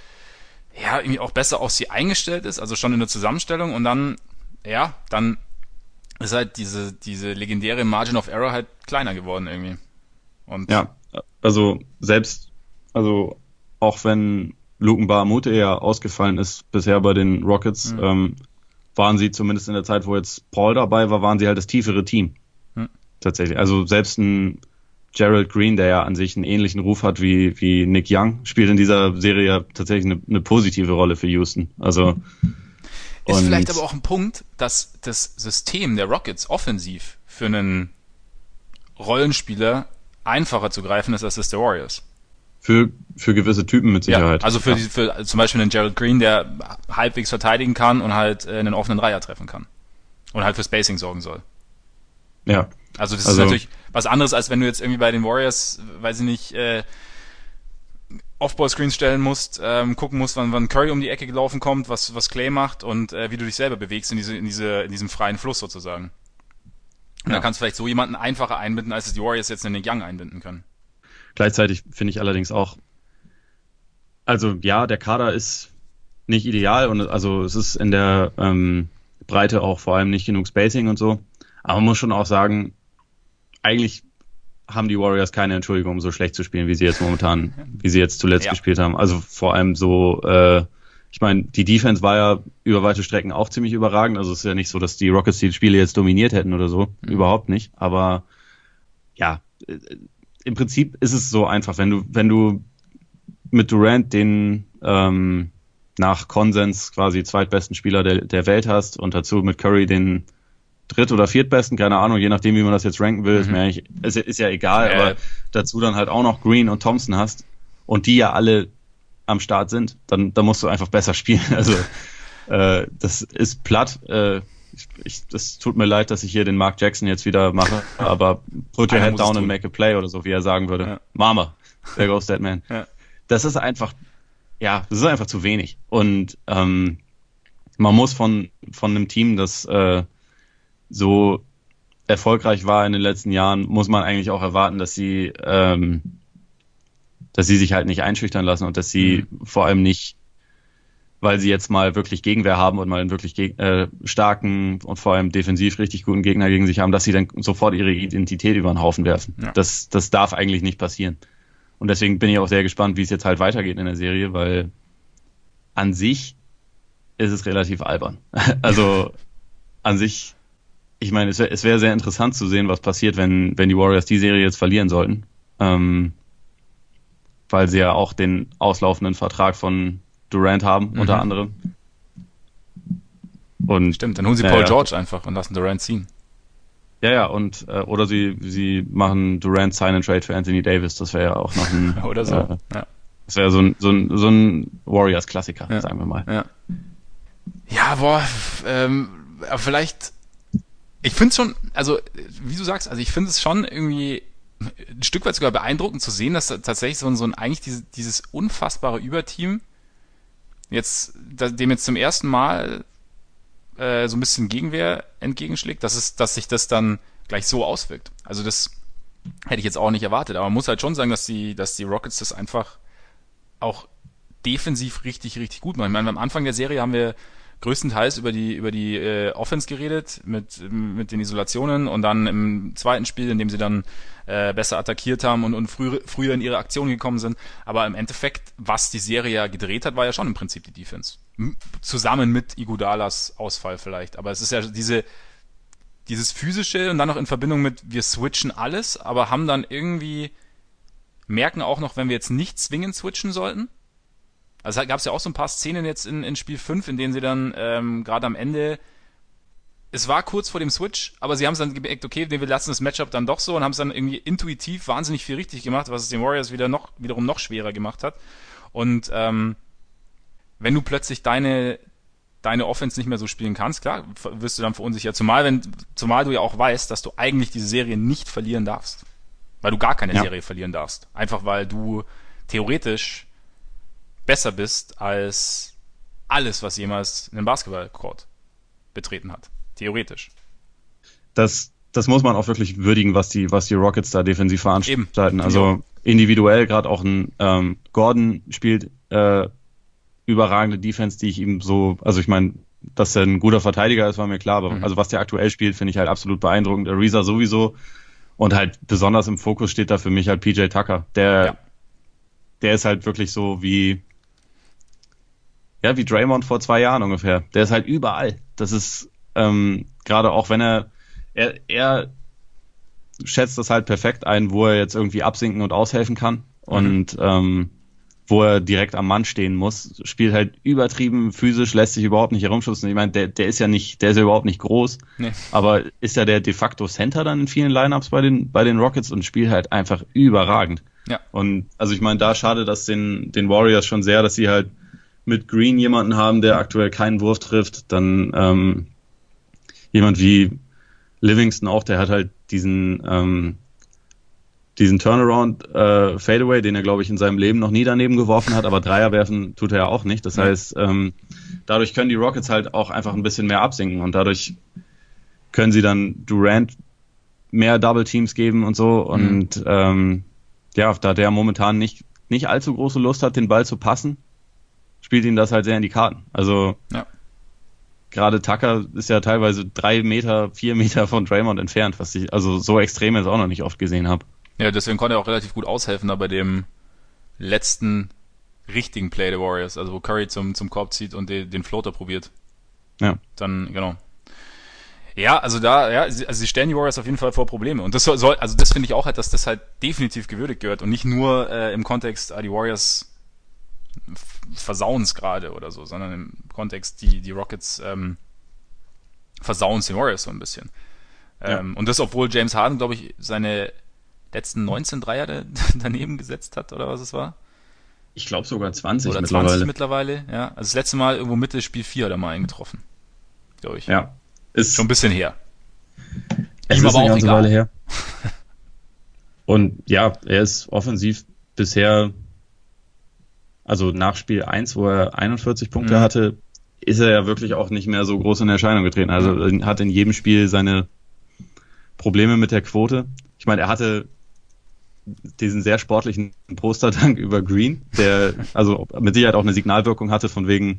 ja irgendwie auch besser auf sie eingestellt ist, also schon in der Zusammenstellung. Und dann, ja, dann ist halt diese diese legendäre Margin of Error halt kleiner geworden irgendwie. Und ja, also selbst, also auch wenn Luke Mbah-a-Moute ja ausgefallen ist bisher bei den Rockets, mhm. ähm, waren sie zumindest in der Zeit, wo jetzt Paul dabei war, waren sie halt das tiefere Team. Mhm. Tatsächlich. Also selbst ein Gerald Green, der ja an sich einen ähnlichen Ruf hat wie wie Nick Young, spielt in dieser Serie ja tatsächlich eine, eine positive Rolle für Houston. Also ist vielleicht aber auch ein Punkt, dass das System der Rockets offensiv für einen Rollenspieler einfacher zu greifen ist als das der Warriors. Für für gewisse Typen mit Sicherheit. Ja, also für, ja. die, für zum Beispiel einen Gerald Green, der halbwegs verteidigen kann und halt einen offenen Dreier treffen kann. Und halt für Spacing sorgen soll. Ja. Also das also, ist natürlich was anderes, als wenn du jetzt irgendwie bei den Warriors, weiß ich nicht, äh, Off-Ball-Screens stellen musst, ähm, gucken musst, wann, wann Curry um die Ecke gelaufen kommt, was was Clay macht und äh, wie du dich selber bewegst in diese in diese in diesem freien Fluss sozusagen. Und ja. dann kannst du vielleicht so jemanden einfacher einbinden, als es die Warriors jetzt in den Young einbinden können. Gleichzeitig finde ich allerdings auch, also ja, der Kader ist nicht ideal und also es ist in der ähm, Breite auch vor allem nicht genug Spacing und so. Aber man muss schon auch sagen, eigentlich haben die Warriors keine Entschuldigung, um so schlecht zu spielen, wie sie jetzt momentan, wie sie jetzt zuletzt ja. gespielt haben. Also vor allem so, äh, ich meine, die Defense war ja über weite Strecken auch ziemlich überragend. Also es ist ja nicht so, dass die Rockets die Spiele jetzt dominiert hätten oder so. Mhm. Überhaupt nicht. Aber ja, im Prinzip ist es so einfach, wenn du, wenn du mit Durant den ähm, nach Konsens quasi zweitbesten Spieler der, der Welt hast und dazu mit Curry den dritt- oder viertbesten, keine Ahnung, je nachdem, wie man das jetzt ranken will, mhm. ist mir eigentlich, ist, ist ja egal, äh. aber dazu dann halt auch noch Green und Thompson hast und die ja alle am Start sind, dann, dann musst du einfach besser spielen. Also äh, das ist platt. Äh, ich, ich, das tut mir leid, dass ich hier den Mark Jackson jetzt wieder mache, aber put your head down and make a play oder so, wie er sagen würde. Ja. Mama, there goes that man. Ja. Das ist einfach, ja, das ist einfach zu wenig. Und ähm, man muss von von einem Team, das äh, so erfolgreich war in den letzten Jahren, muss man eigentlich auch erwarten, dass sie ähm, dass sie sich halt nicht einschüchtern lassen und dass sie mhm. vor allem nicht weil sie jetzt mal wirklich Gegenwehr haben und mal einen wirklich geg- äh, starken und vor allem defensiv richtig guten Gegner gegen sich haben, dass sie dann sofort ihre Identität über den Haufen werfen. Ja. Das, das darf eigentlich nicht passieren. Und deswegen bin ich auch sehr gespannt, wie es jetzt halt weitergeht in der Serie, weil an sich ist es relativ albern. Also an sich, ich meine, es wäre es wär sehr interessant zu sehen, was passiert, wenn, wenn die Warriors die Serie jetzt verlieren sollten. Ähm, weil sie ja auch den auslaufenden Vertrag von Durant haben, mhm. unter anderem. Und, Stimmt, dann holen sie Paul ja, George einfach und lassen Durant ziehen. Ja, ja, und äh, oder sie sie machen Durant Sign and Trade für Anthony Davis, das wäre ja auch noch ein oder so. Äh, ja. Das wäre so ein so ein so ein Warriors-Klassiker, ja. sagen wir mal. Ja, ja boah, ähm, aber vielleicht, ich finde es schon, also wie du sagst, also ich finde es schon irgendwie ein Stück weit sogar beeindruckend zu sehen, dass tatsächlich so ein, so ein eigentlich diese, dieses unfassbare Überteam jetzt, dem jetzt zum ersten Mal äh, so ein bisschen Gegenwehr entgegenschlägt, dass es, dass sich das dann gleich so auswirkt. Also das hätte ich jetzt auch nicht erwartet, aber man muss halt schon sagen, dass die, dass die Rockets das einfach auch defensiv richtig, richtig gut machen. Ich meine, am Anfang der Serie haben wir größtenteils über die über die äh, Offense geredet mit mit den Isolationen und dann im zweiten Spiel, in dem sie dann äh, besser attackiert haben und, und früher früher in ihre Aktionen gekommen sind. Aber im Endeffekt, was die Serie ja gedreht hat, war ja schon im Prinzip die Defense. M- zusammen mit Iguodalas Ausfall vielleicht. Aber es ist ja diese dieses physische und dann noch in Verbindung mit wir switchen alles, aber haben dann irgendwie merken auch noch, wenn wir jetzt nicht zwingend switchen sollten. Also gab es ja auch so ein paar Szenen jetzt in, in Spiel fünf, in denen sie dann ähm, gerade am Ende, es war kurz vor dem Switch, aber sie haben es dann gemerkt, okay, wir lassen das Matchup dann doch so und haben es dann irgendwie intuitiv wahnsinnig viel richtig gemacht, was es den Warriors wieder noch wiederum noch schwerer gemacht hat. Und ähm, wenn du plötzlich deine deine Offense nicht mehr so spielen kannst, klar, wirst du dann verunsichert. Zumal wenn, zumal du ja auch weißt, dass du eigentlich diese Serie nicht verlieren darfst, weil du gar keine ja. Serie verlieren darfst, einfach weil du theoretisch besser bist als alles, was jemals einen Basketballcourt betreten hat. Theoretisch. Das, das muss man auch wirklich würdigen, was die, was die Rockets da defensiv veranstalten. Eben. Also individuell, gerade auch ein ähm, Gordon spielt äh, überragende Defense, die ich ihm so, also ich meine, dass er ein guter Verteidiger ist, war mir klar, aber mhm. also was der aktuell spielt, finde ich halt absolut beeindruckend. Ariza sowieso und halt besonders im Fokus steht da für mich halt P J Tucker. Der, ja. der ist halt wirklich so wie Ja, wie Draymond vor zwei Jahren ungefähr. Der ist halt überall. Das ist, ähm, gerade auch wenn er, er, er schätzt das halt perfekt ein, wo er jetzt irgendwie absinken und aushelfen kann. Mhm. Und ähm, wo er direkt am Mann stehen muss, spielt halt übertrieben physisch, lässt sich überhaupt nicht herumschubsen. Ich meine, der, der ist ja nicht, der ist ja überhaupt nicht groß, nee. aber ist ja der de facto Center dann in vielen Lineups bei den, bei den Rockets und spielt halt einfach überragend. Ja. Und also ich meine, da schade, dass den, den Warriors schon sehr, dass sie halt mit Green jemanden haben, der aktuell keinen Wurf trifft, dann ähm, jemand wie Livingston auch, der hat halt diesen ähm, diesen Turnaround äh, Fadeaway, den er glaube ich in seinem Leben noch nie daneben geworfen hat, aber Dreier werfen tut er ja auch nicht. Das ja. heißt, ähm, dadurch können die Rockets halt auch einfach ein bisschen mehr absinken und dadurch können sie dann Durant mehr Double Teams geben und so und mhm. ähm, ja, da der momentan nicht nicht allzu große Lust hat, den Ball zu passen, spielt ihm das halt sehr in die Karten. Also ja. gerade Tucker ist ja teilweise drei Meter, vier Meter von Draymond entfernt, was ich also so extrem jetzt auch noch nicht oft gesehen habe. Ja, deswegen konnte er auch relativ gut aushelfen da bei dem letzten richtigen Play der Warriors, also wo Curry zum zum Korb zieht und den, den Floater probiert. Ja. Dann, genau. Ja, also da, ja, also sie stellen die Warriors auf jeden Fall vor Probleme. Und das soll, soll also das finde ich auch halt, dass das halt definitiv gewürdigt gehört und nicht nur äh, im Kontext, ah, die Warriors versauen es gerade oder so, sondern im Kontext, die, die Rockets ähm, versauen es den Warriors so ein bisschen. Ähm, ja. Und das, obwohl James Harden, glaube ich, seine letzten neunzehn Dreier da, daneben gesetzt hat, oder was es war? Ich glaube sogar zwanzig oder mittlerweile. zwanzig mittlerweile, ja. Also das letzte Mal irgendwo Mitte Spiel vier hat er mal eingetroffen, glaube ich. Ja. Ist schon ein bisschen her. Es Ihm ist aber eine auch ganze egal. Weile her. Und ja, er ist offensiv bisher, also nach Spiel eins, wo er einundvierzig Punkte mhm. hatte, ist er ja wirklich auch nicht mehr so groß in Erscheinung getreten. Also mhm. hat in jedem Spiel seine Probleme mit der Quote. Ich meine, er hatte diesen sehr sportlichen Posterdank über Green, der also mit Sicherheit auch eine Signalwirkung hatte, von wegen,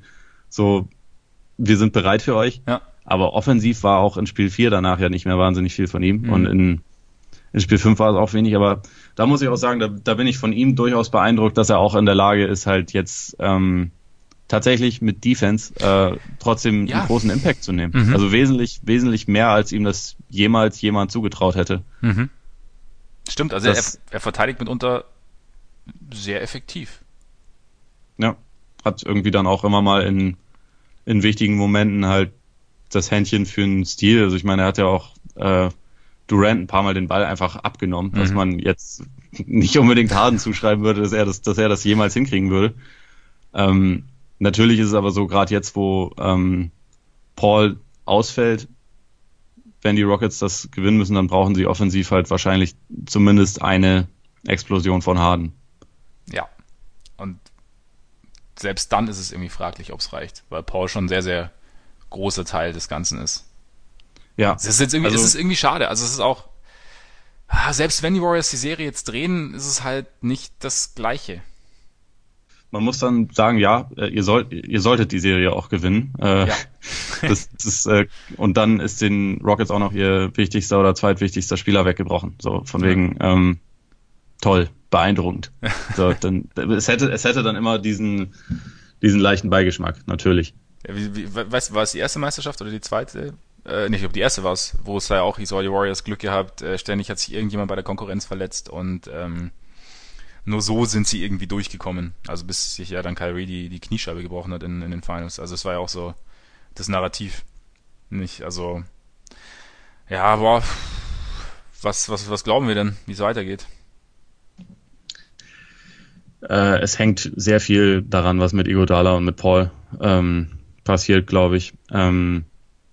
so, wir sind bereit für euch. Ja. Aber offensiv war auch in Spiel vier danach ja nicht mehr wahnsinnig viel von ihm. Mhm. Und in, in Spiel fünf war es auch wenig. Aber da muss ich auch sagen, da, da bin ich von ihm durchaus beeindruckt, dass er auch in der Lage ist, halt jetzt ähm, tatsächlich mit Defense äh, trotzdem Ja. einen großen Impact zu nehmen. Mhm. Also wesentlich, wesentlich mehr, als ihm das jemals jemand zugetraut hätte. Mhm. Stimmt, also Das- er, er verteidigt mitunter sehr effektiv. Ja, hat irgendwie dann auch immer mal in, in wichtigen Momenten halt das Händchen für einen Stil. Also ich meine, er hat ja auch äh, Durant ein paar Mal den Ball einfach abgenommen, was Mhm. man jetzt nicht unbedingt Harden zuschreiben würde, dass er das, dass er das jemals hinkriegen würde. Ähm, natürlich ist es aber so, gerade jetzt, wo ähm, Paul ausfällt, wenn die Rockets das gewinnen müssen, dann brauchen sie offensiv halt wahrscheinlich zumindest eine Explosion von Harden. Ja. Und selbst dann ist es irgendwie fraglich, ob es reicht, weil Paul schon ein sehr, sehr großer Teil des Ganzen ist. Ja, Es ist jetzt irgendwie, Also- es ist irgendwie schade. Also es ist auch, ah, selbst wenn die Warriors die Serie jetzt drehen, ist es halt nicht das Gleiche. man muss dann sagen, ja, äh, ihr sollt, ihr solltet die Serie auch gewinnen. Äh, Ja. das, das ist, äh, und dann ist den Rockets auch noch ihr wichtigster oder zweitwichtigster Spieler weggebrochen. So von Ja. wegen ähm, toll, beeindruckend. So, dann es hätte es hätte dann immer diesen diesen leichten Beigeschmack, natürlich. Ja, wie, wie, weißt du, war es die erste Meisterschaft oder die zweite? Äh, nicht, ich glaube, die erste war es, wo es ja auch hieß, oh, die Warriors Glück gehabt, äh, ständig hat sich irgendjemand bei der Konkurrenz verletzt und ähm, nur so sind sie irgendwie durchgekommen. Also bis sich ja dann Kyrie die, die Kniescheibe gebrochen hat in, in den Finals. Also es war ja auch so das Narrativ. Nicht, also ja, boah, was, was, was glauben wir denn, wie es weitergeht? Äh, es hängt sehr viel daran, was mit Iguodala und mit Paul ähm, passiert, glaube ich. Ähm,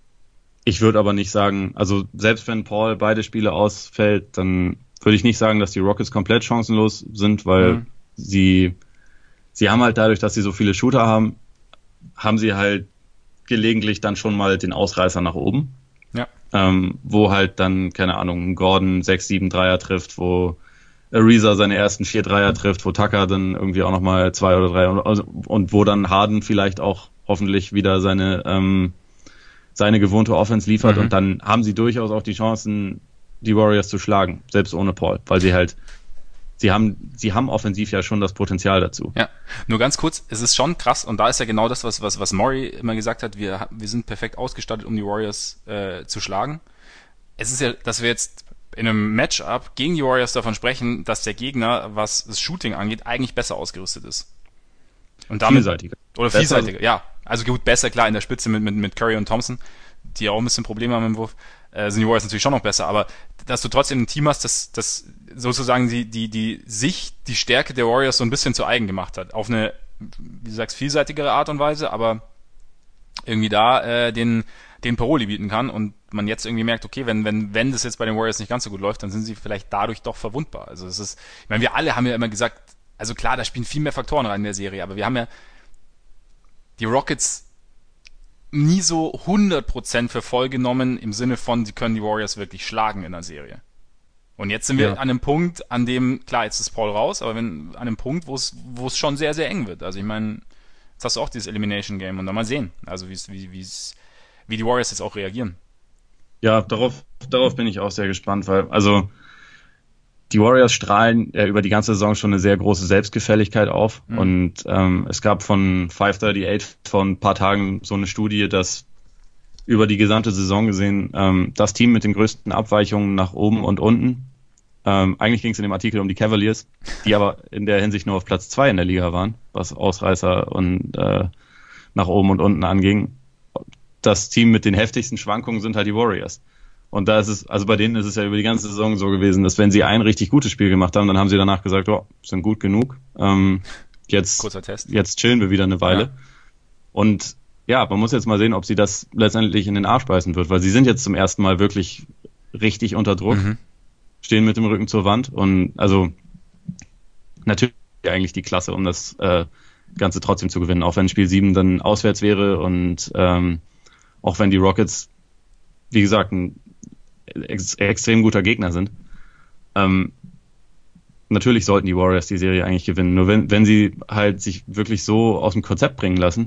ich würde aber nicht sagen, also selbst wenn Paul beide Spiele ausfällt, dann würde ich nicht sagen, dass die Rockets komplett chancenlos sind, weil Mhm. sie sie haben halt dadurch, dass sie so viele Shooter haben, haben sie halt gelegentlich dann schon mal den Ausreißer nach oben. Ja. Ähm, wo halt dann, keine Ahnung, Gordon sechs, sieben Dreier trifft, wo Ariza seine ersten vier Dreier trifft, wo Tucker dann irgendwie auch nochmal zwei oder drei und, also, und wo dann Harden vielleicht auch hoffentlich wieder seine ähm, seine gewohnte Offense liefert Mhm. und dann haben sie durchaus auch die Chancen, die Warriors zu schlagen, selbst ohne Paul, weil sie halt sie haben sie haben offensiv ja schon das Potenzial dazu. Ja, nur ganz kurz, es ist schon krass und da ist ja genau das, was was was Murray immer gesagt hat, wir wir sind perfekt ausgestattet, um die Warriors äh, zu schlagen. Es ist ja, dass wir jetzt in einem Matchup gegen die Warriors davon sprechen, dass der Gegner, was das Shooting angeht, eigentlich besser ausgerüstet ist. Und damit, Vielseitiger. oder Besser. vielseitiger, ja. Also gut, besser, klar, in der Spitze mit, mit, mit Curry und Thompson, die auch ein bisschen Probleme haben im Wurf, äh, sind die Warriors natürlich schon noch besser, aber dass du trotzdem ein Team hast, das, das sozusagen die, die, die sich die Stärke der Warriors so ein bisschen zu eigen gemacht hat. Auf eine, wie du sagst, vielseitigere Art und Weise, aber irgendwie da äh, den, den Paroli bieten kann und man jetzt irgendwie merkt, okay, wenn, wenn, wenn das jetzt bei den Warriors nicht ganz so gut läuft, dann sind sie vielleicht dadurch doch verwundbar. Also es ist, ich meine, wir alle haben ja immer gesagt, also klar, da spielen viel mehr Faktoren rein in der Serie, aber wir haben ja die Rockets nie so hundert Prozent für voll genommen im Sinne von, sie können die Warriors wirklich schlagen in der Serie. Und jetzt sind wir Ja. an einem Punkt, an dem, klar, jetzt ist Paul raus, aber wenn, an einem Punkt, wo es, wo es schon sehr, sehr eng wird. Also ich meine, jetzt hast du auch dieses Elimination Game und dann mal sehen, also wie es, wie, wie es, wie die Warriors jetzt auch reagieren. Ja, darauf, darauf bin ich auch sehr gespannt, weil, also, die Warriors strahlen ja über die ganze Saison schon eine sehr große Selbstgefälligkeit auf. Mhm. Und ähm, es gab von fünf achtunddreißig vor ein paar Tagen so eine Studie, dass über die gesamte Saison gesehen ähm, das Team mit den größten Abweichungen nach oben und unten, ähm, eigentlich ging es in dem Artikel um die Cavaliers, die aber in der Hinsicht nur auf Platz zwei in der Liga waren, was Ausreißer und äh, nach oben und unten anging. Das Team mit den heftigsten Schwankungen sind halt die Warriors. Und da ist es, also bei denen ist es ja über die ganze Saison so gewesen, dass wenn sie ein richtig gutes Spiel gemacht haben, dann haben sie danach gesagt, oh, sind gut genug. Ähm, jetzt, Kurzer Test. jetzt chillen wir wieder eine Weile. Ja. Und ja, man muss jetzt mal sehen, ob sie das letztendlich in den Arsch beißen wird, weil sie sind jetzt zum ersten Mal wirklich richtig unter Druck, Mhm. stehen mit dem Rücken zur Wand und also natürlich eigentlich die Klasse, um das äh, Ganze trotzdem zu gewinnen, auch wenn Spiel sieben dann auswärts wäre und ähm, auch wenn die Rockets, wie gesagt, ein ex- extrem guter Gegner sind. Ähm, natürlich sollten die Warriors die Serie eigentlich gewinnen. Nur wenn, wenn sie halt sich wirklich so aus dem Konzept bringen lassen,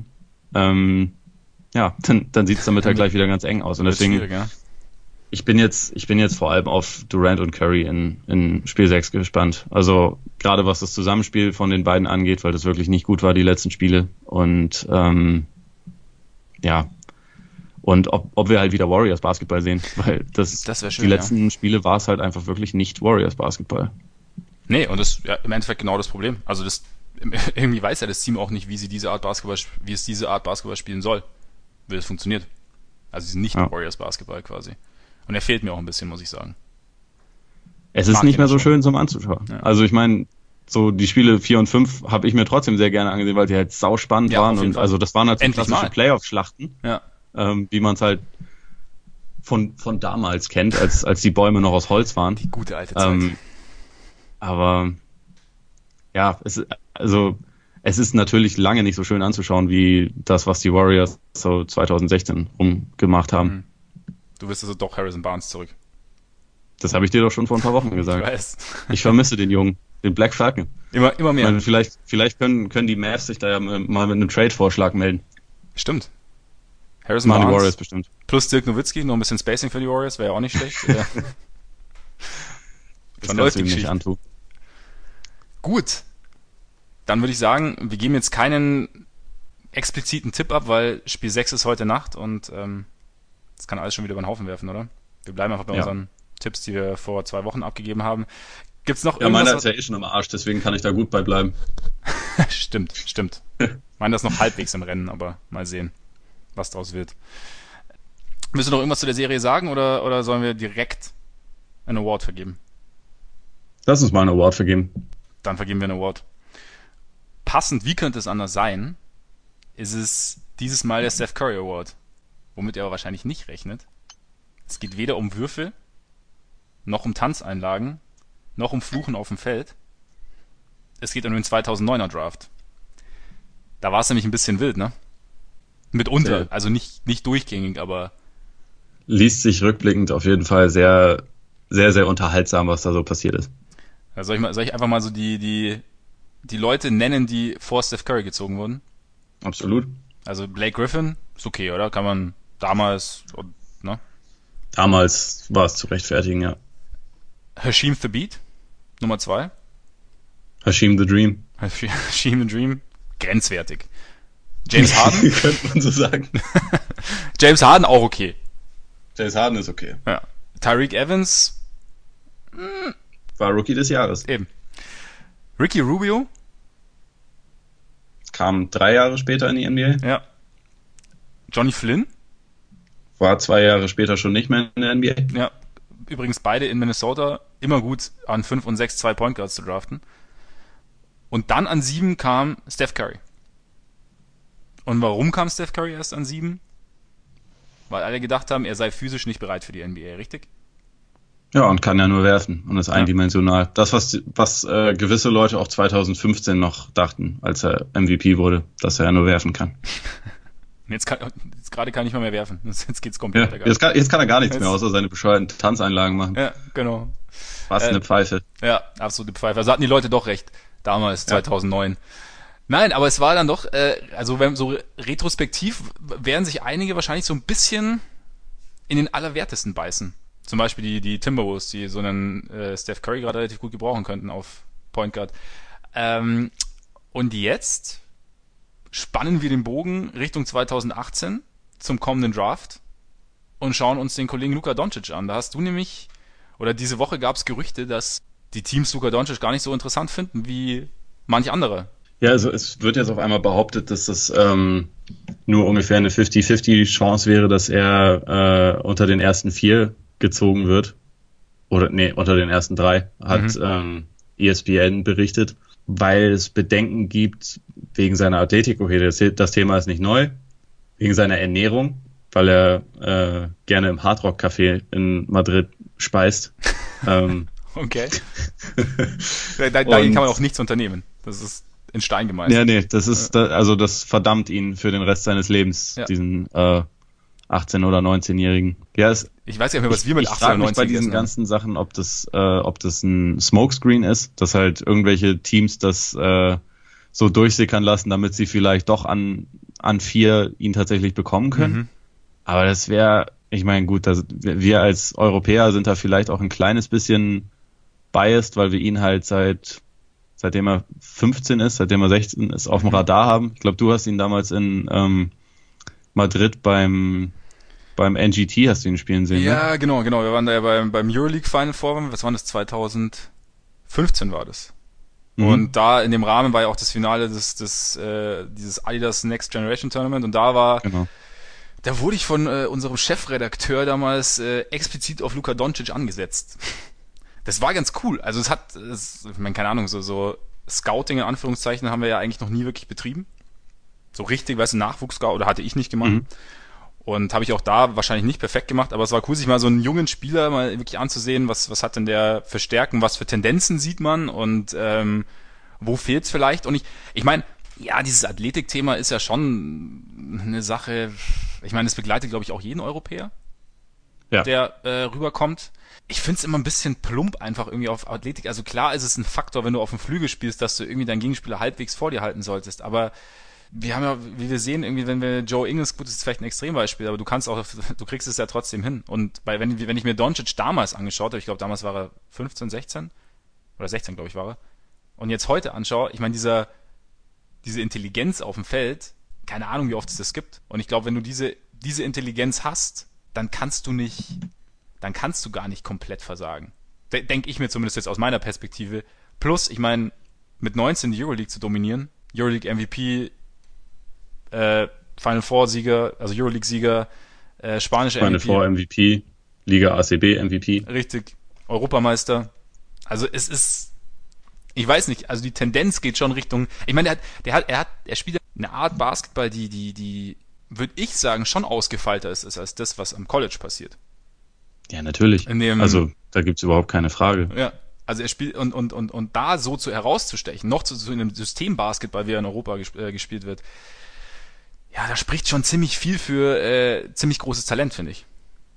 ähm, ja, dann, dann sieht es damit halt gleich wieder ganz eng aus. Und deswegen, ja. ich bin jetzt, ich bin jetzt vor allem auf Durant und Curry in, in Spiel sechs gespannt. Also gerade was das Zusammenspiel von den beiden angeht, weil das wirklich nicht gut war, die letzten Spiele. Und ähm, ja, und ob, ob wir halt wieder Warriors Basketball sehen, weil das, das wär schön, die letzten ja. Spiele war es halt einfach wirklich nicht Warriors Basketball. Nee, und das ist ja im Endeffekt genau das Problem. Also das irgendwie weiß ja das Team auch nicht, wie sie diese Art Basketball, wie es diese Art Basketball spielen soll, wie es funktioniert. Also sie sind nicht ja. Warriors Basketball quasi. Und er fehlt mir auch ein bisschen, muss ich sagen. Es ist nicht mehr so schön zum Anzuschauen. Ja. Also ich meine, so die Spiele vier und fünf habe ich mir trotzdem sehr gerne angesehen, weil die halt sau spannend ja, waren. Und Fall. Also das waren halt so klassische Playoff-Schlachten, ja. ähm, wie man es halt von von damals kennt, als als die Bäume noch aus Holz waren. Die gute alte Zeit. Ähm, aber ja, es also es ist natürlich lange nicht so schön anzuschauen wie das, was die Warriors so zwanzig sechzehn rumgemacht haben. Mhm. Du wirst also doch Harrison Barnes zurück. Das habe ich dir doch schon vor ein paar Wochen gesagt. Ich weiß. Ich vermisse den Jungen, den Black Falcon. Immer, immer mehr. Meine, vielleicht, vielleicht können, können die Mavs sich da ja mal mit einem Trade-Vorschlag melden. Stimmt. Harrison Machen Barnes. Die Warriors bestimmt. Plus Dirk Nowitzki, noch ein bisschen Spacing für die Warriors, wäre ja auch nicht schlecht. Ja. Das läuft die nicht antun. Gut. Dann würde ich sagen, wir geben jetzt keinen expliziten Tipp ab, weil Spiel sechs ist heute Nacht und ähm, das kann alles schon wieder über den Haufen werfen, oder? Wir bleiben einfach bei ja. unseren Tipps, die wir vor zwei Wochen abgegeben haben. Gibt's noch ja, irgendwas? Ja, meiner ist ja eh schon am Arsch, deswegen kann ich da gut bei bleiben. Stimmt, stimmt. Meiner ist noch halbwegs im Rennen, aber mal sehen, was draus wird. Willst du noch irgendwas zu der Serie sagen oder, oder sollen wir direkt einen Award vergeben? Lass uns mal einen Award vergeben. Dann vergeben wir einen Award. Passend, wie könnte es anders sein, ist es dieses Mal der Steph Curry Award, womit ihr aber wahrscheinlich nicht rechnet. Es geht weder um Würfel, noch um Tanzeinlagen, noch um Fluchen auf dem Feld. Es geht um den zweitausenddeuner Draft. Da war es nämlich ein bisschen wild, ne? Mitunter, ja. Also nicht, nicht durchgängig, aber... Liest sich rückblickend auf jeden Fall sehr, sehr, sehr unterhaltsam, was da so passiert ist. Ja, soll ich mal, soll ich einfach mal so die, die, die Leute nennen, die vor Steph Curry gezogen wurden? Absolut. Also Blake Griffin, ist okay, oder? Kann man damals, ne? Damals war es zu rechtfertigen, ja. Hasheem Thabeet, Nummer zwei. Hasheem the Dream. Hasheem the Dream, grenzwertig. James Harden. Könnte man so sagen. James Harden auch okay. James Harden ist okay. Ja. Tyreek Evans. Mh. War Rookie des Jahres. Eben. Ricky Rubio. Kam drei Jahre später in die N B A. Ja. Johnny Flynn. War zwei Jahre später schon nicht mehr in der N B A. Ja. Übrigens beide in Minnesota immer gut an fünf und sechs zwei Point Guards zu draften. Und dann an sieben kam Steph Curry. Und warum kam Steph Curry erst an sieben? Weil alle gedacht haben, er sei physisch nicht bereit für die N B A, richtig? Ja, und kann ja nur werfen und ist ja. eindimensional. Das, was was äh, gewisse Leute auch zwanzig fünfzehn noch dachten, als er M V P wurde, dass er ja nur werfen kann. Jetzt, kann, jetzt gerade kann ich mal mehr werfen. Jetzt geht's komplett. Ja, jetzt, kann, jetzt kann er gar nichts jetzt, mehr, außer seine bescheuerten Tanzeinlagen machen. Ja, genau. Was äh, eine Pfeife. Ja, absolute Pfeife. Also hatten die Leute doch recht. Damals, zweitausendneun. Ja. Nein, aber es war dann doch, äh, also wenn so retrospektiv werden sich einige wahrscheinlich so ein bisschen in den Allerwertesten beißen. Zum Beispiel die, die Timberwolves, die so einen äh, Steph Curry gerade relativ gut gebrauchen könnten auf Point Guard. Ähm, und jetzt spannen wir den Bogen Richtung zweitausendachtzehn zum kommenden Draft und schauen uns den Kollegen Luka Doncic an. Da hast du nämlich, oder diese Woche gab es Gerüchte, dass die Teams Luka Doncic gar nicht so interessant finden wie manch andere. Ja, also es wird jetzt auf einmal behauptet, dass das ähm, nur ungefähr eine fünfzig fünfzig Chance wäre, dass er äh, unter den ersten vier gezogen wird. Oder nee, unter den ersten drei, hat mhm. ähm, E S P N berichtet, weil es Bedenken gibt wegen seiner Athletik. Okay, das, das Thema ist nicht neu. Wegen seiner Ernährung, weil er äh, gerne im Hardrock-Café in Madrid speist. ähm, okay. Dagegen kann man auch nichts unternehmen. Das ist in Stein gemeißelt. Ja, nee, das ist, da, also das verdammt ihn für den Rest seines Lebens, ja. diesen äh, achtzehn- oder neunzehnjährigen. Ja, es, ich weiß ja nicht mehr, was wir mit achtzehn oder neunzehn bei diesen ganzen Sachen, ob das, äh, ob das ein Smokescreen ist, dass halt irgendwelche Teams das äh, so durchsickern lassen, damit sie vielleicht doch an an vier ihn tatsächlich bekommen können. Mhm. Aber das wäre, ich meine, gut, das, wir als Europäer sind da vielleicht auch ein kleines bisschen biased, weil wir ihn halt seit seitdem er fünfzehn ist, seitdem er sechzehn ist, auf dem Radar haben. Ich glaube, du hast ihn damals in ähm, Madrid beim beim N G T hast du ihn spielen sehen. Ja, ne? genau, genau. Wir waren da ja beim, beim Euroleague Final Four. Was war das? zweitausendfünfzehn war das. Mhm. Und da in dem Rahmen war ja auch das Finale des, des äh, dieses Adidas Next Generation Tournament. Und da war, genau. da wurde ich von äh, unserem Chefredakteur damals äh, explizit auf Luka Doncic angesetzt. Das war ganz cool. Also es hat, es, ich meine, keine Ahnung, so, so Scouting in Anführungszeichen haben wir ja eigentlich noch nie wirklich betrieben. So richtig, weißt du, Nachwuchs-Scout, oder hatte ich nicht gemacht. Mhm. Und habe ich auch da wahrscheinlich nicht perfekt gemacht, aber es war cool, sich mal so einen jungen Spieler mal wirklich anzusehen, was was hat denn der für Stärken, was für Tendenzen sieht man und ähm, wo fehlt's vielleicht. Und ich, ich meine, ja, dieses Athletikthema ist ja schon eine Sache, ich meine, es begleitet, glaube ich, auch jeden Europäer, ja. der äh, rüberkommt. Ich find's immer ein bisschen plump einfach irgendwie auf Athletik. Also klar ist es ein Faktor, wenn du auf dem Flügel spielst, dass du irgendwie deinen Gegenspieler halbwegs vor dir halten solltest. Aber wir haben ja, wie wir sehen, irgendwie, wenn wir Joe Ingles, gut, das ist vielleicht ein Extrembeispiel, aber du kannst auch, du kriegst es ja trotzdem hin. Und bei, wenn, wenn ich mir Doncic damals angeschaut habe, ich glaube, damals war er fünfzehn, sechzehn oder sechzehn, glaube ich, war er. Und jetzt heute anschaue, ich meine, dieser, diese Intelligenz auf dem Feld, keine Ahnung, wie oft es das gibt. Und ich glaube, wenn du diese, diese Intelligenz hast, dann kannst du nicht, dann kannst du gar nicht komplett versagen. Denke ich mir zumindest jetzt aus meiner Perspektive. Plus, ich meine, mit neunzehn die Euroleague zu dominieren, Euroleague M V P, äh, Final Four Sieger, also Euroleague Sieger, äh, spanische Final M V P. Final Four M V P, Liga A C B M V P. Richtig, Europameister. Also es ist, ich weiß nicht, also die Tendenz geht schon Richtung, ich meine, der hat, der hat, er hat, er spielt eine Art Basketball, die, die, die, würde ich sagen, schon ausgefeilter ist, ist als das, was am College passiert. Ja, natürlich. In dem, also da gibt's überhaupt keine Frage. Ja, also er spielt und und und und da so zu herauszustechen, noch zu so einem Systembasketball, wie er in Europa gesp- äh, gespielt wird. Ja, da spricht schon ziemlich viel für äh, ziemlich großes Talent, finde ich.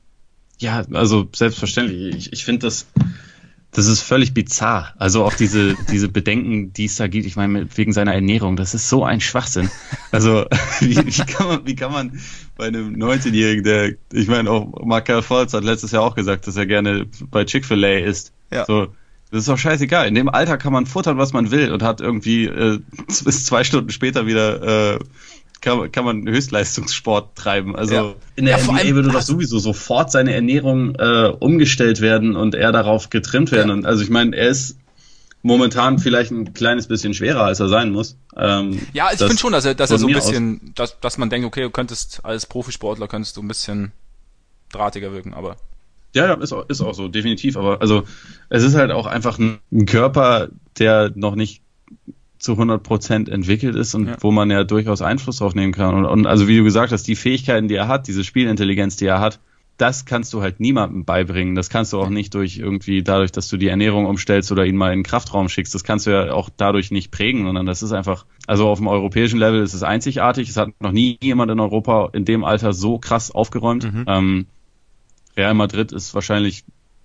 Ja, also selbstverständlich. Ich, ich finde das das ist völlig bizarr. Also auch diese diese Bedenken, die es da gibt. Ich meine, wegen seiner Ernährung, das ist so ein Schwachsinn. Also wie, wie kann man wie kann man bei einem neunzehnjährigen, der, ich meine auch Markel Fultz hat letztes Jahr auch gesagt, dass er gerne bei Chick-fil-A isst. Ja. So, das ist doch scheißegal. In dem Alter kann man futtern, was man will und hat irgendwie äh, bis zwei Stunden später wieder äh, kann, kann man Höchstleistungssport treiben. Also ja. in der ja, N B A würde doch sowieso sofort seine Ernährung äh, umgestellt werden und er darauf getrimmt werden. Ja. Und also ich meine, er ist momentan vielleicht ein kleines bisschen schwerer, als er sein muss. Ähm, ja, ich finde schon, dass er, dass er so ein bisschen, dass, dass man denkt, okay, du könntest als Profisportler könntest du ein bisschen drahtiger wirken, aber ja, ja, ist auch, ist auch so, definitiv. Aber also es ist halt auch einfach ein, ein Körper, der noch nicht zu hundert Prozent entwickelt ist und ja. wo man ja durchaus Einfluss drauf nehmen kann. Und, und also wie du gesagt hast, die Fähigkeiten, die er hat, diese Spielintelligenz, die er hat, das kannst du halt niemandem beibringen. Das kannst du auch nicht durch irgendwie dadurch, dass du die Ernährung umstellst oder ihn mal in den Kraftraum schickst. Das kannst du ja auch dadurch nicht prägen, sondern das ist einfach, also auf dem europäischen Level ist es einzigartig. Es hat noch nie jemand in Europa in dem Alter so krass aufgeräumt. Mhm. Ähm, Real Madrid ist wahrscheinlich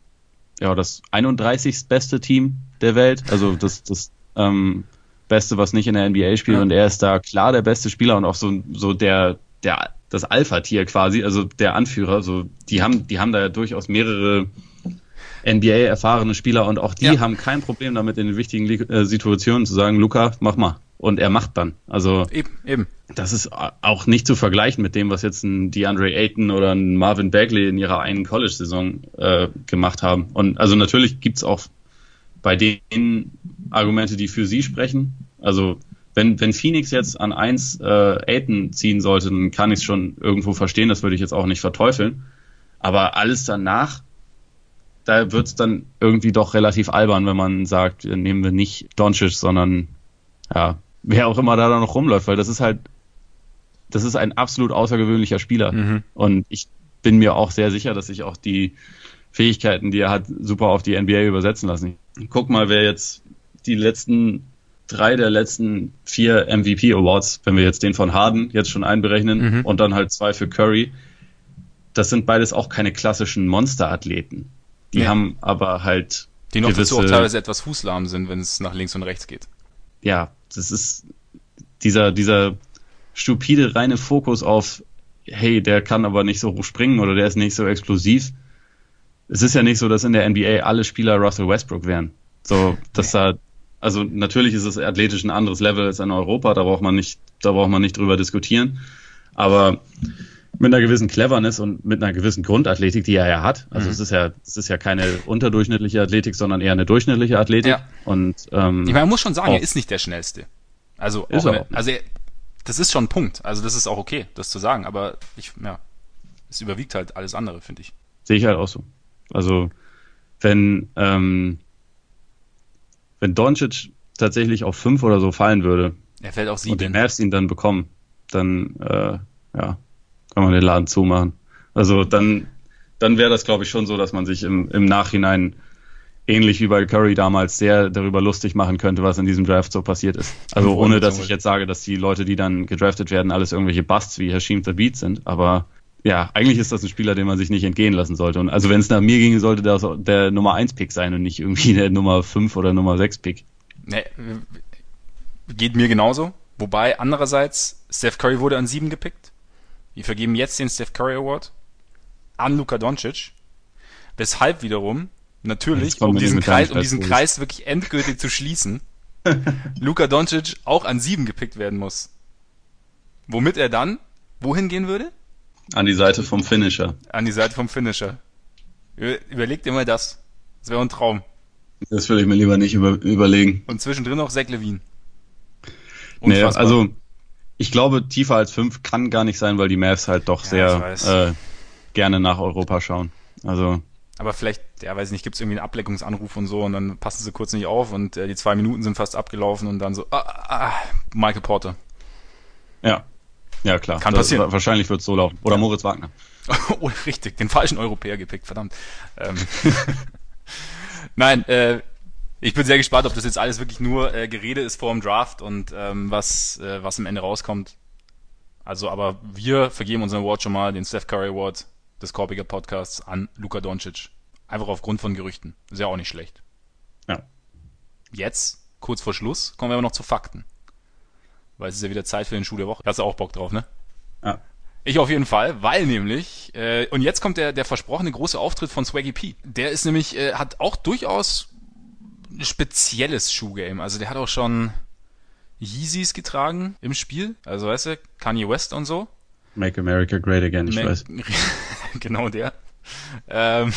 ja das einunddreißigste beste Team der Welt. Also das, das ähm, Beste, was nicht in der N B A spielt. Ja. Und er ist da klar der beste Spieler und auch so, so der, der, das Alpha-Tier quasi, also der Anführer. So, die haben, die haben da ja durchaus mehrere N B A-erfahrene Spieler und auch die ja. haben kein Problem damit, in den wichtigen äh, Situationen zu sagen, Luka, mach mal. Und er macht dann. Also eben, eben. Das ist auch nicht zu vergleichen mit dem, was jetzt ein DeAndre Ayton oder ein Marvin Bagley in ihrer einen College-Saison äh, gemacht haben. Und also natürlich gibt's auch bei denen Argumente, die für sie sprechen. Also wenn wenn Phoenix jetzt an eins äh, Ayton ziehen sollte, dann kann ich es schon irgendwo verstehen. Das würde ich jetzt auch nicht verteufeln. Aber alles danach, da wird's dann irgendwie doch relativ albern, wenn man sagt, nehmen wir nicht Doncic, sondern ja, wer auch immer da noch rumläuft, weil das ist halt, das ist ein absolut außergewöhnlicher Spieler. Mhm. Und ich bin mir auch sehr sicher, dass sich auch die Fähigkeiten, die er hat, super auf die N B A übersetzen lassen. Guck mal, wer jetzt die letzten drei der letzten vier M V P Awards, wenn wir jetzt den von Harden jetzt schon einberechnen mhm. und dann halt zwei für Curry, das sind beides auch keine klassischen Monsterathleten. Die ja. haben aber halt die noch gewisse, dazu auch teilweise etwas fußlahm sind, wenn es nach links und rechts geht. Ja, das ist dieser dieser stupide reine Fokus auf, hey, der kann aber nicht so hoch springen oder der ist nicht so explosiv. Es ist ja nicht so, dass in der N B A alle Spieler Russell Westbrook wären. So, dass da, also natürlich ist es athletisch ein anderes Level als in Europa, da braucht man nicht, da braucht man nicht drüber diskutieren. Aber mit einer gewissen Cleverness und mit einer gewissen Grundathletik, die er ja hat. Also mhm. es ist ja, es ist ja keine unterdurchschnittliche Athletik, sondern eher eine durchschnittliche Athletik. Ja. Und ähm, ich meine, man muss schon sagen, auch, er ist nicht der Schnellste. Also, ist auch er eine, auch nicht. also er, das ist schon ein Punkt. Also das ist auch okay, das zu sagen. Aber ich, ja, es überwiegt halt alles andere, finde ich. Sehe ich halt auch so. Also wenn ähm, wenn Doncic tatsächlich auf fünf oder so fallen würde, er fällt auf sieben. Und die Mavs ihn dann bekommen, dann äh, ja, kann man den Laden zumachen. Also dann dann wäre das, glaube ich, schon so, dass man sich im, im Nachhinein ähnlich wie bei Curry damals sehr darüber lustig machen könnte, was in diesem Draft so passiert ist. Also ohne, dass ich jetzt sage, dass die Leute, die dann gedraftet werden, alles irgendwelche Busts wie Hasheem Thabeet sind, aber ja, eigentlich ist das ein Spieler, den man sich nicht entgehen lassen sollte. Und also wenn es nach mir ginge, sollte das der Nummer eins Pick sein und nicht irgendwie der Nummer fünf oder Nummer sechs Pick. Nee, geht mir genauso. Wobei andererseits, Steph Curry wurde an sieben gepickt. Wir vergeben jetzt den Steph Curry Award an Luka Doncic. Weshalb wiederum, natürlich, um diesen Kreis, um diesen Kreis wirklich endgültig zu schließen, Luka Doncic auch an sieben gepickt werden muss. Womit er dann wohin gehen würde? An die Seite vom Finisher. An die Seite vom Finisher. Überleg dir mal das. Das wäre ein Traum. Das würde ich mir lieber nicht über, überlegen. Und zwischendrin noch Zach LaVine. Nee, also ich glaube, tiefer als fünf kann gar nicht sein, weil die Mavs halt doch ja, sehr äh, gerne nach Europa schauen. Also. Aber vielleicht, ja, weiß ich nicht, gibt es irgendwie einen Ableckungsanruf und so und dann passen sie kurz nicht auf und äh, die zwei Minuten sind fast abgelaufen und dann so, ah, ah, Michael Porter. Ja. Ja, klar. Kann passieren. Das, wahrscheinlich wird es so laufen. Oder ja. Moritz Wagner. Oh, richtig, den falschen Europäer gepickt, verdammt. Ähm. Nein, äh, ich bin sehr gespannt, ob das jetzt alles wirklich nur äh, Gerede ist vor dem Draft und ähm, was äh, was am Ende rauskommt. Also, aber wir vergeben unseren Award schon mal, den Steph Curry Award des Korpiger Podcasts, an Luka Doncic. Einfach aufgrund von Gerüchten. Ist ja auch nicht schlecht. Ja. Jetzt, kurz vor Schluss, kommen wir aber noch zu Fakten. Weil es ist ja wieder Zeit für den Schuh der Woche. Hast du auch Bock drauf, ne? Ja. Ich auf jeden Fall, weil nämlich, äh, und jetzt kommt der der versprochene große Auftritt von Swaggy P. Der ist nämlich, äh, hat auch durchaus ein spezielles Schuhgame. Also der hat auch schon Yeezys getragen im Spiel. Also weißt du, Kanye West und so. Make America Great Again, ich Ma- weiß. Genau der. Ähm,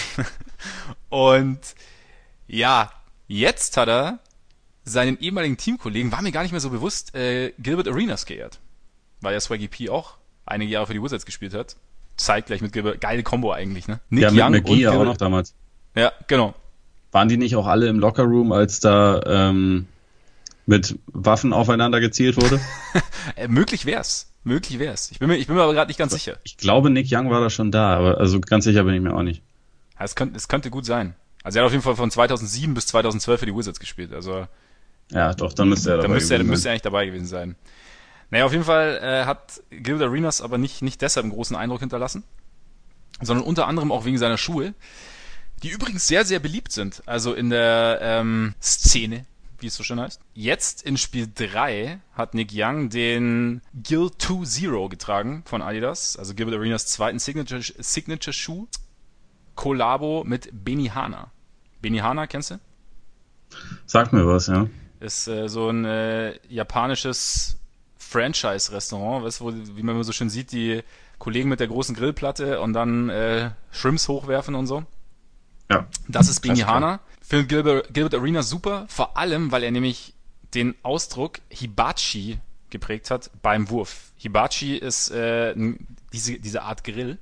und ja, jetzt hat er seinen ehemaligen Teamkollegen, war mir gar nicht mehr so bewusst, äh, Gilbert Arenas geehrt. Weil ja Swaggy P auch einige Jahre für die Wizards gespielt hat. Zeitgleich mit Gilbert. Geile Kombo eigentlich, ne? Nick ja, mit Young McGee und auch noch damals. Ja, genau. Waren die nicht auch alle im Lockerroom, als da ähm, mit Waffen aufeinander gezielt wurde? äh, möglich wär's. Möglich wär's. Ich bin mir, ich bin mir aber gerade nicht ganz sicher. Ich glaube, Nick Young war da schon da, aber also ganz sicher bin ich mir auch nicht. Ja, es könnte, es könnte gut sein. Also er hat auf jeden Fall von zweitausendsieben bis zweitausendzwölf für die Wizards gespielt. Also ja, doch, dann müsste er dabei dann müsste gewesen er, müsste er eigentlich dabei gewesen sein. Naja, auf jeden Fall äh, hat Gilbert Arenas aber nicht, nicht deshalb einen großen Eindruck hinterlassen, sondern unter anderem auch wegen seiner Schuhe, die übrigens sehr, sehr beliebt sind. Also in der ähm, Szene, wie es so schön heißt. Jetzt in Spiel drei hat Nick Young den Gil zwei Zero getragen von Adidas, also Gilbert Arenas zweiten Signature, Signature Schuh, Kollabo mit Benihana. Benihana, kennst du? Sag mir was, ja. Ist äh, so ein äh, japanisches Franchise-Restaurant, weißt du, wo, wie man so schön sieht, die Kollegen mit der großen Grillplatte und dann äh, Shrimps hochwerfen und so. Ja. Das ist Benihana. Findet Gilbert, Gilbert Arenas super, vor allem, weil er nämlich den Ausdruck Hibachi geprägt hat beim Wurf. Hibachi ist äh, diese, diese Art Grill.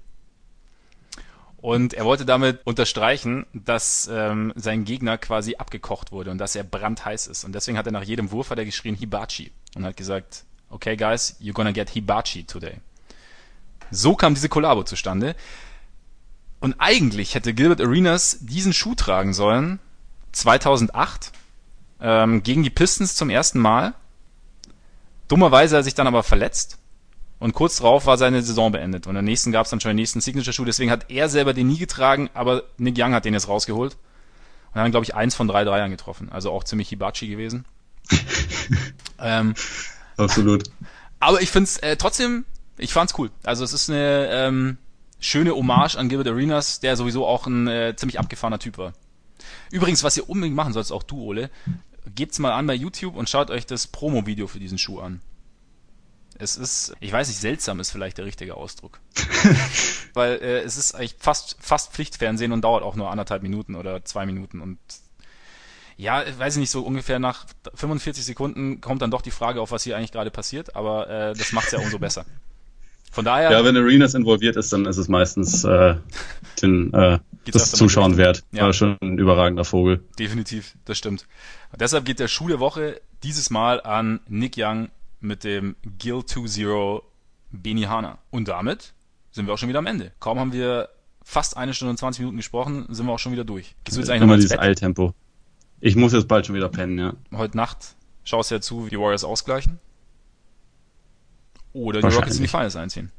Und er wollte damit unterstreichen, dass ähm, sein Gegner quasi abgekocht wurde und dass er brandheiß ist. Und deswegen hat er nach jedem Wurf hat er geschrien Hibachi und hat gesagt, okay guys, you're gonna get Hibachi today. So kam diese Kollabo zustande. Und eigentlich hätte Gilbert Arenas diesen Schuh tragen sollen, zweitausendacht, ähm, gegen die Pistons zum ersten Mal. Dummerweise hat er sich dann aber verletzt. Und kurz darauf war seine Saison beendet. Und im nächsten gab es dann schon den nächsten Signature-Schuh. Deswegen hat er selber den nie getragen, aber Nick Young hat den jetzt rausgeholt. Und dann, glaube ich, eins von drei Dreiern getroffen. Also auch ziemlich Hibachi gewesen. ähm, Absolut. Aber ich find's äh, trotzdem, ich fand's cool. Also es ist eine ähm, schöne Hommage an Gilbert Arenas, der sowieso auch ein äh, ziemlich abgefahrener Typ war. Übrigens, was ihr unbedingt machen sollst, auch du, Ole, gebt's mal an bei YouTube und schaut euch das Promo-Video für diesen Schuh an. Es ist, ich weiß nicht, seltsam ist vielleicht der richtige Ausdruck. Weil äh, es ist eigentlich fast fast Pflichtfernsehen und dauert auch nur anderthalb Minuten oder zwei Minuten. Und ja, weiß ich nicht, so ungefähr nach fünfundvierzig Sekunden kommt dann doch die Frage auf, was hier eigentlich gerade passiert. Aber äh, das macht's ja umso besser. Von daher... Ja, wenn Arenas involviert ist, dann ist es meistens äh, den, äh, das Zuschauen wert. Ja. War schon ein überragender Vogel. Definitiv, das stimmt. Und deshalb geht der Schuh der Woche dieses Mal an Nick Young mit dem Gil zwei Zero Benihana. Und damit sind wir auch schon wieder am Ende. Kaum haben wir fast eine Stunde und zwanzig Minuten gesprochen, sind wir auch schon wieder durch. Gehst du jetzt eigentlich immer noch ins dieses Bett? Eiltempo. Ich muss jetzt bald schon wieder pennen, ja. Heute Nacht schaust du ja zu, wie die Warriors ausgleichen. Oder die Rockets in die Finals einziehen.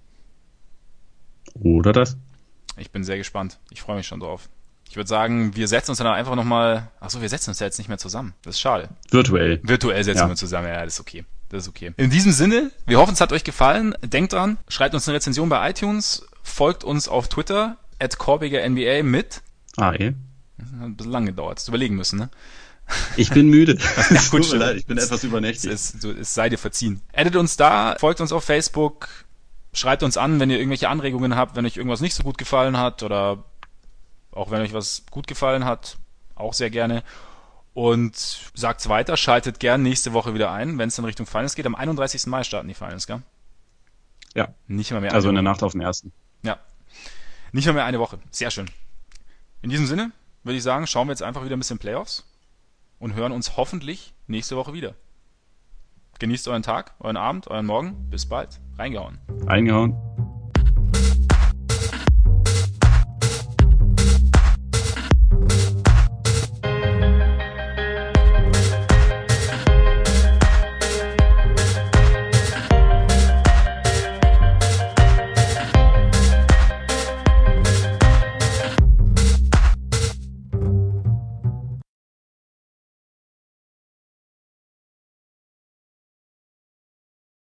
Oder das? Ich bin sehr gespannt. Ich freue mich schon drauf. Ich würde sagen, wir setzen uns dann einfach nochmal... Achso, wir setzen uns ja jetzt nicht mehr zusammen. Das ist schade. Virtuell. Virtuell setzen ja. wir zusammen. Ja, das ist okay. Das ist okay. In diesem Sinne, wir hoffen, es hat euch gefallen. Denkt dran, schreibt uns eine Rezension bei iTunes, folgt uns auf Twitter, at Korbiger N B A mit... Ah, eh. Das hat ein bisschen lang gedauert. Das überlegen müssen, ne? Ich bin müde. Ja, gut, Tut mir leid, ich bin etwas übernächtig. Es, es, es sei dir verziehen. Addet uns da, folgt uns auf Facebook, schreibt uns an, wenn ihr irgendwelche Anregungen habt, wenn euch irgendwas nicht so gut gefallen hat oder auch wenn euch was gut gefallen hat, auch sehr gerne. Und sagt's weiter, schaltet gern nächste Woche wieder ein, wenn es dann Richtung Finals geht. Am einunddreißigsten Mai starten die Finals, gell? Ja. Nicht mal mehr eine Also in der Woche. Nacht auf den ersten. Ja. Nicht mal mehr eine Woche. Sehr schön. In diesem Sinne würde ich sagen, schauen wir jetzt einfach wieder ein bisschen Playoffs und hören uns hoffentlich nächste Woche wieder. Genießt euren Tag, euren Abend, euren Morgen. Bis bald. Reingehauen. Reingehauen.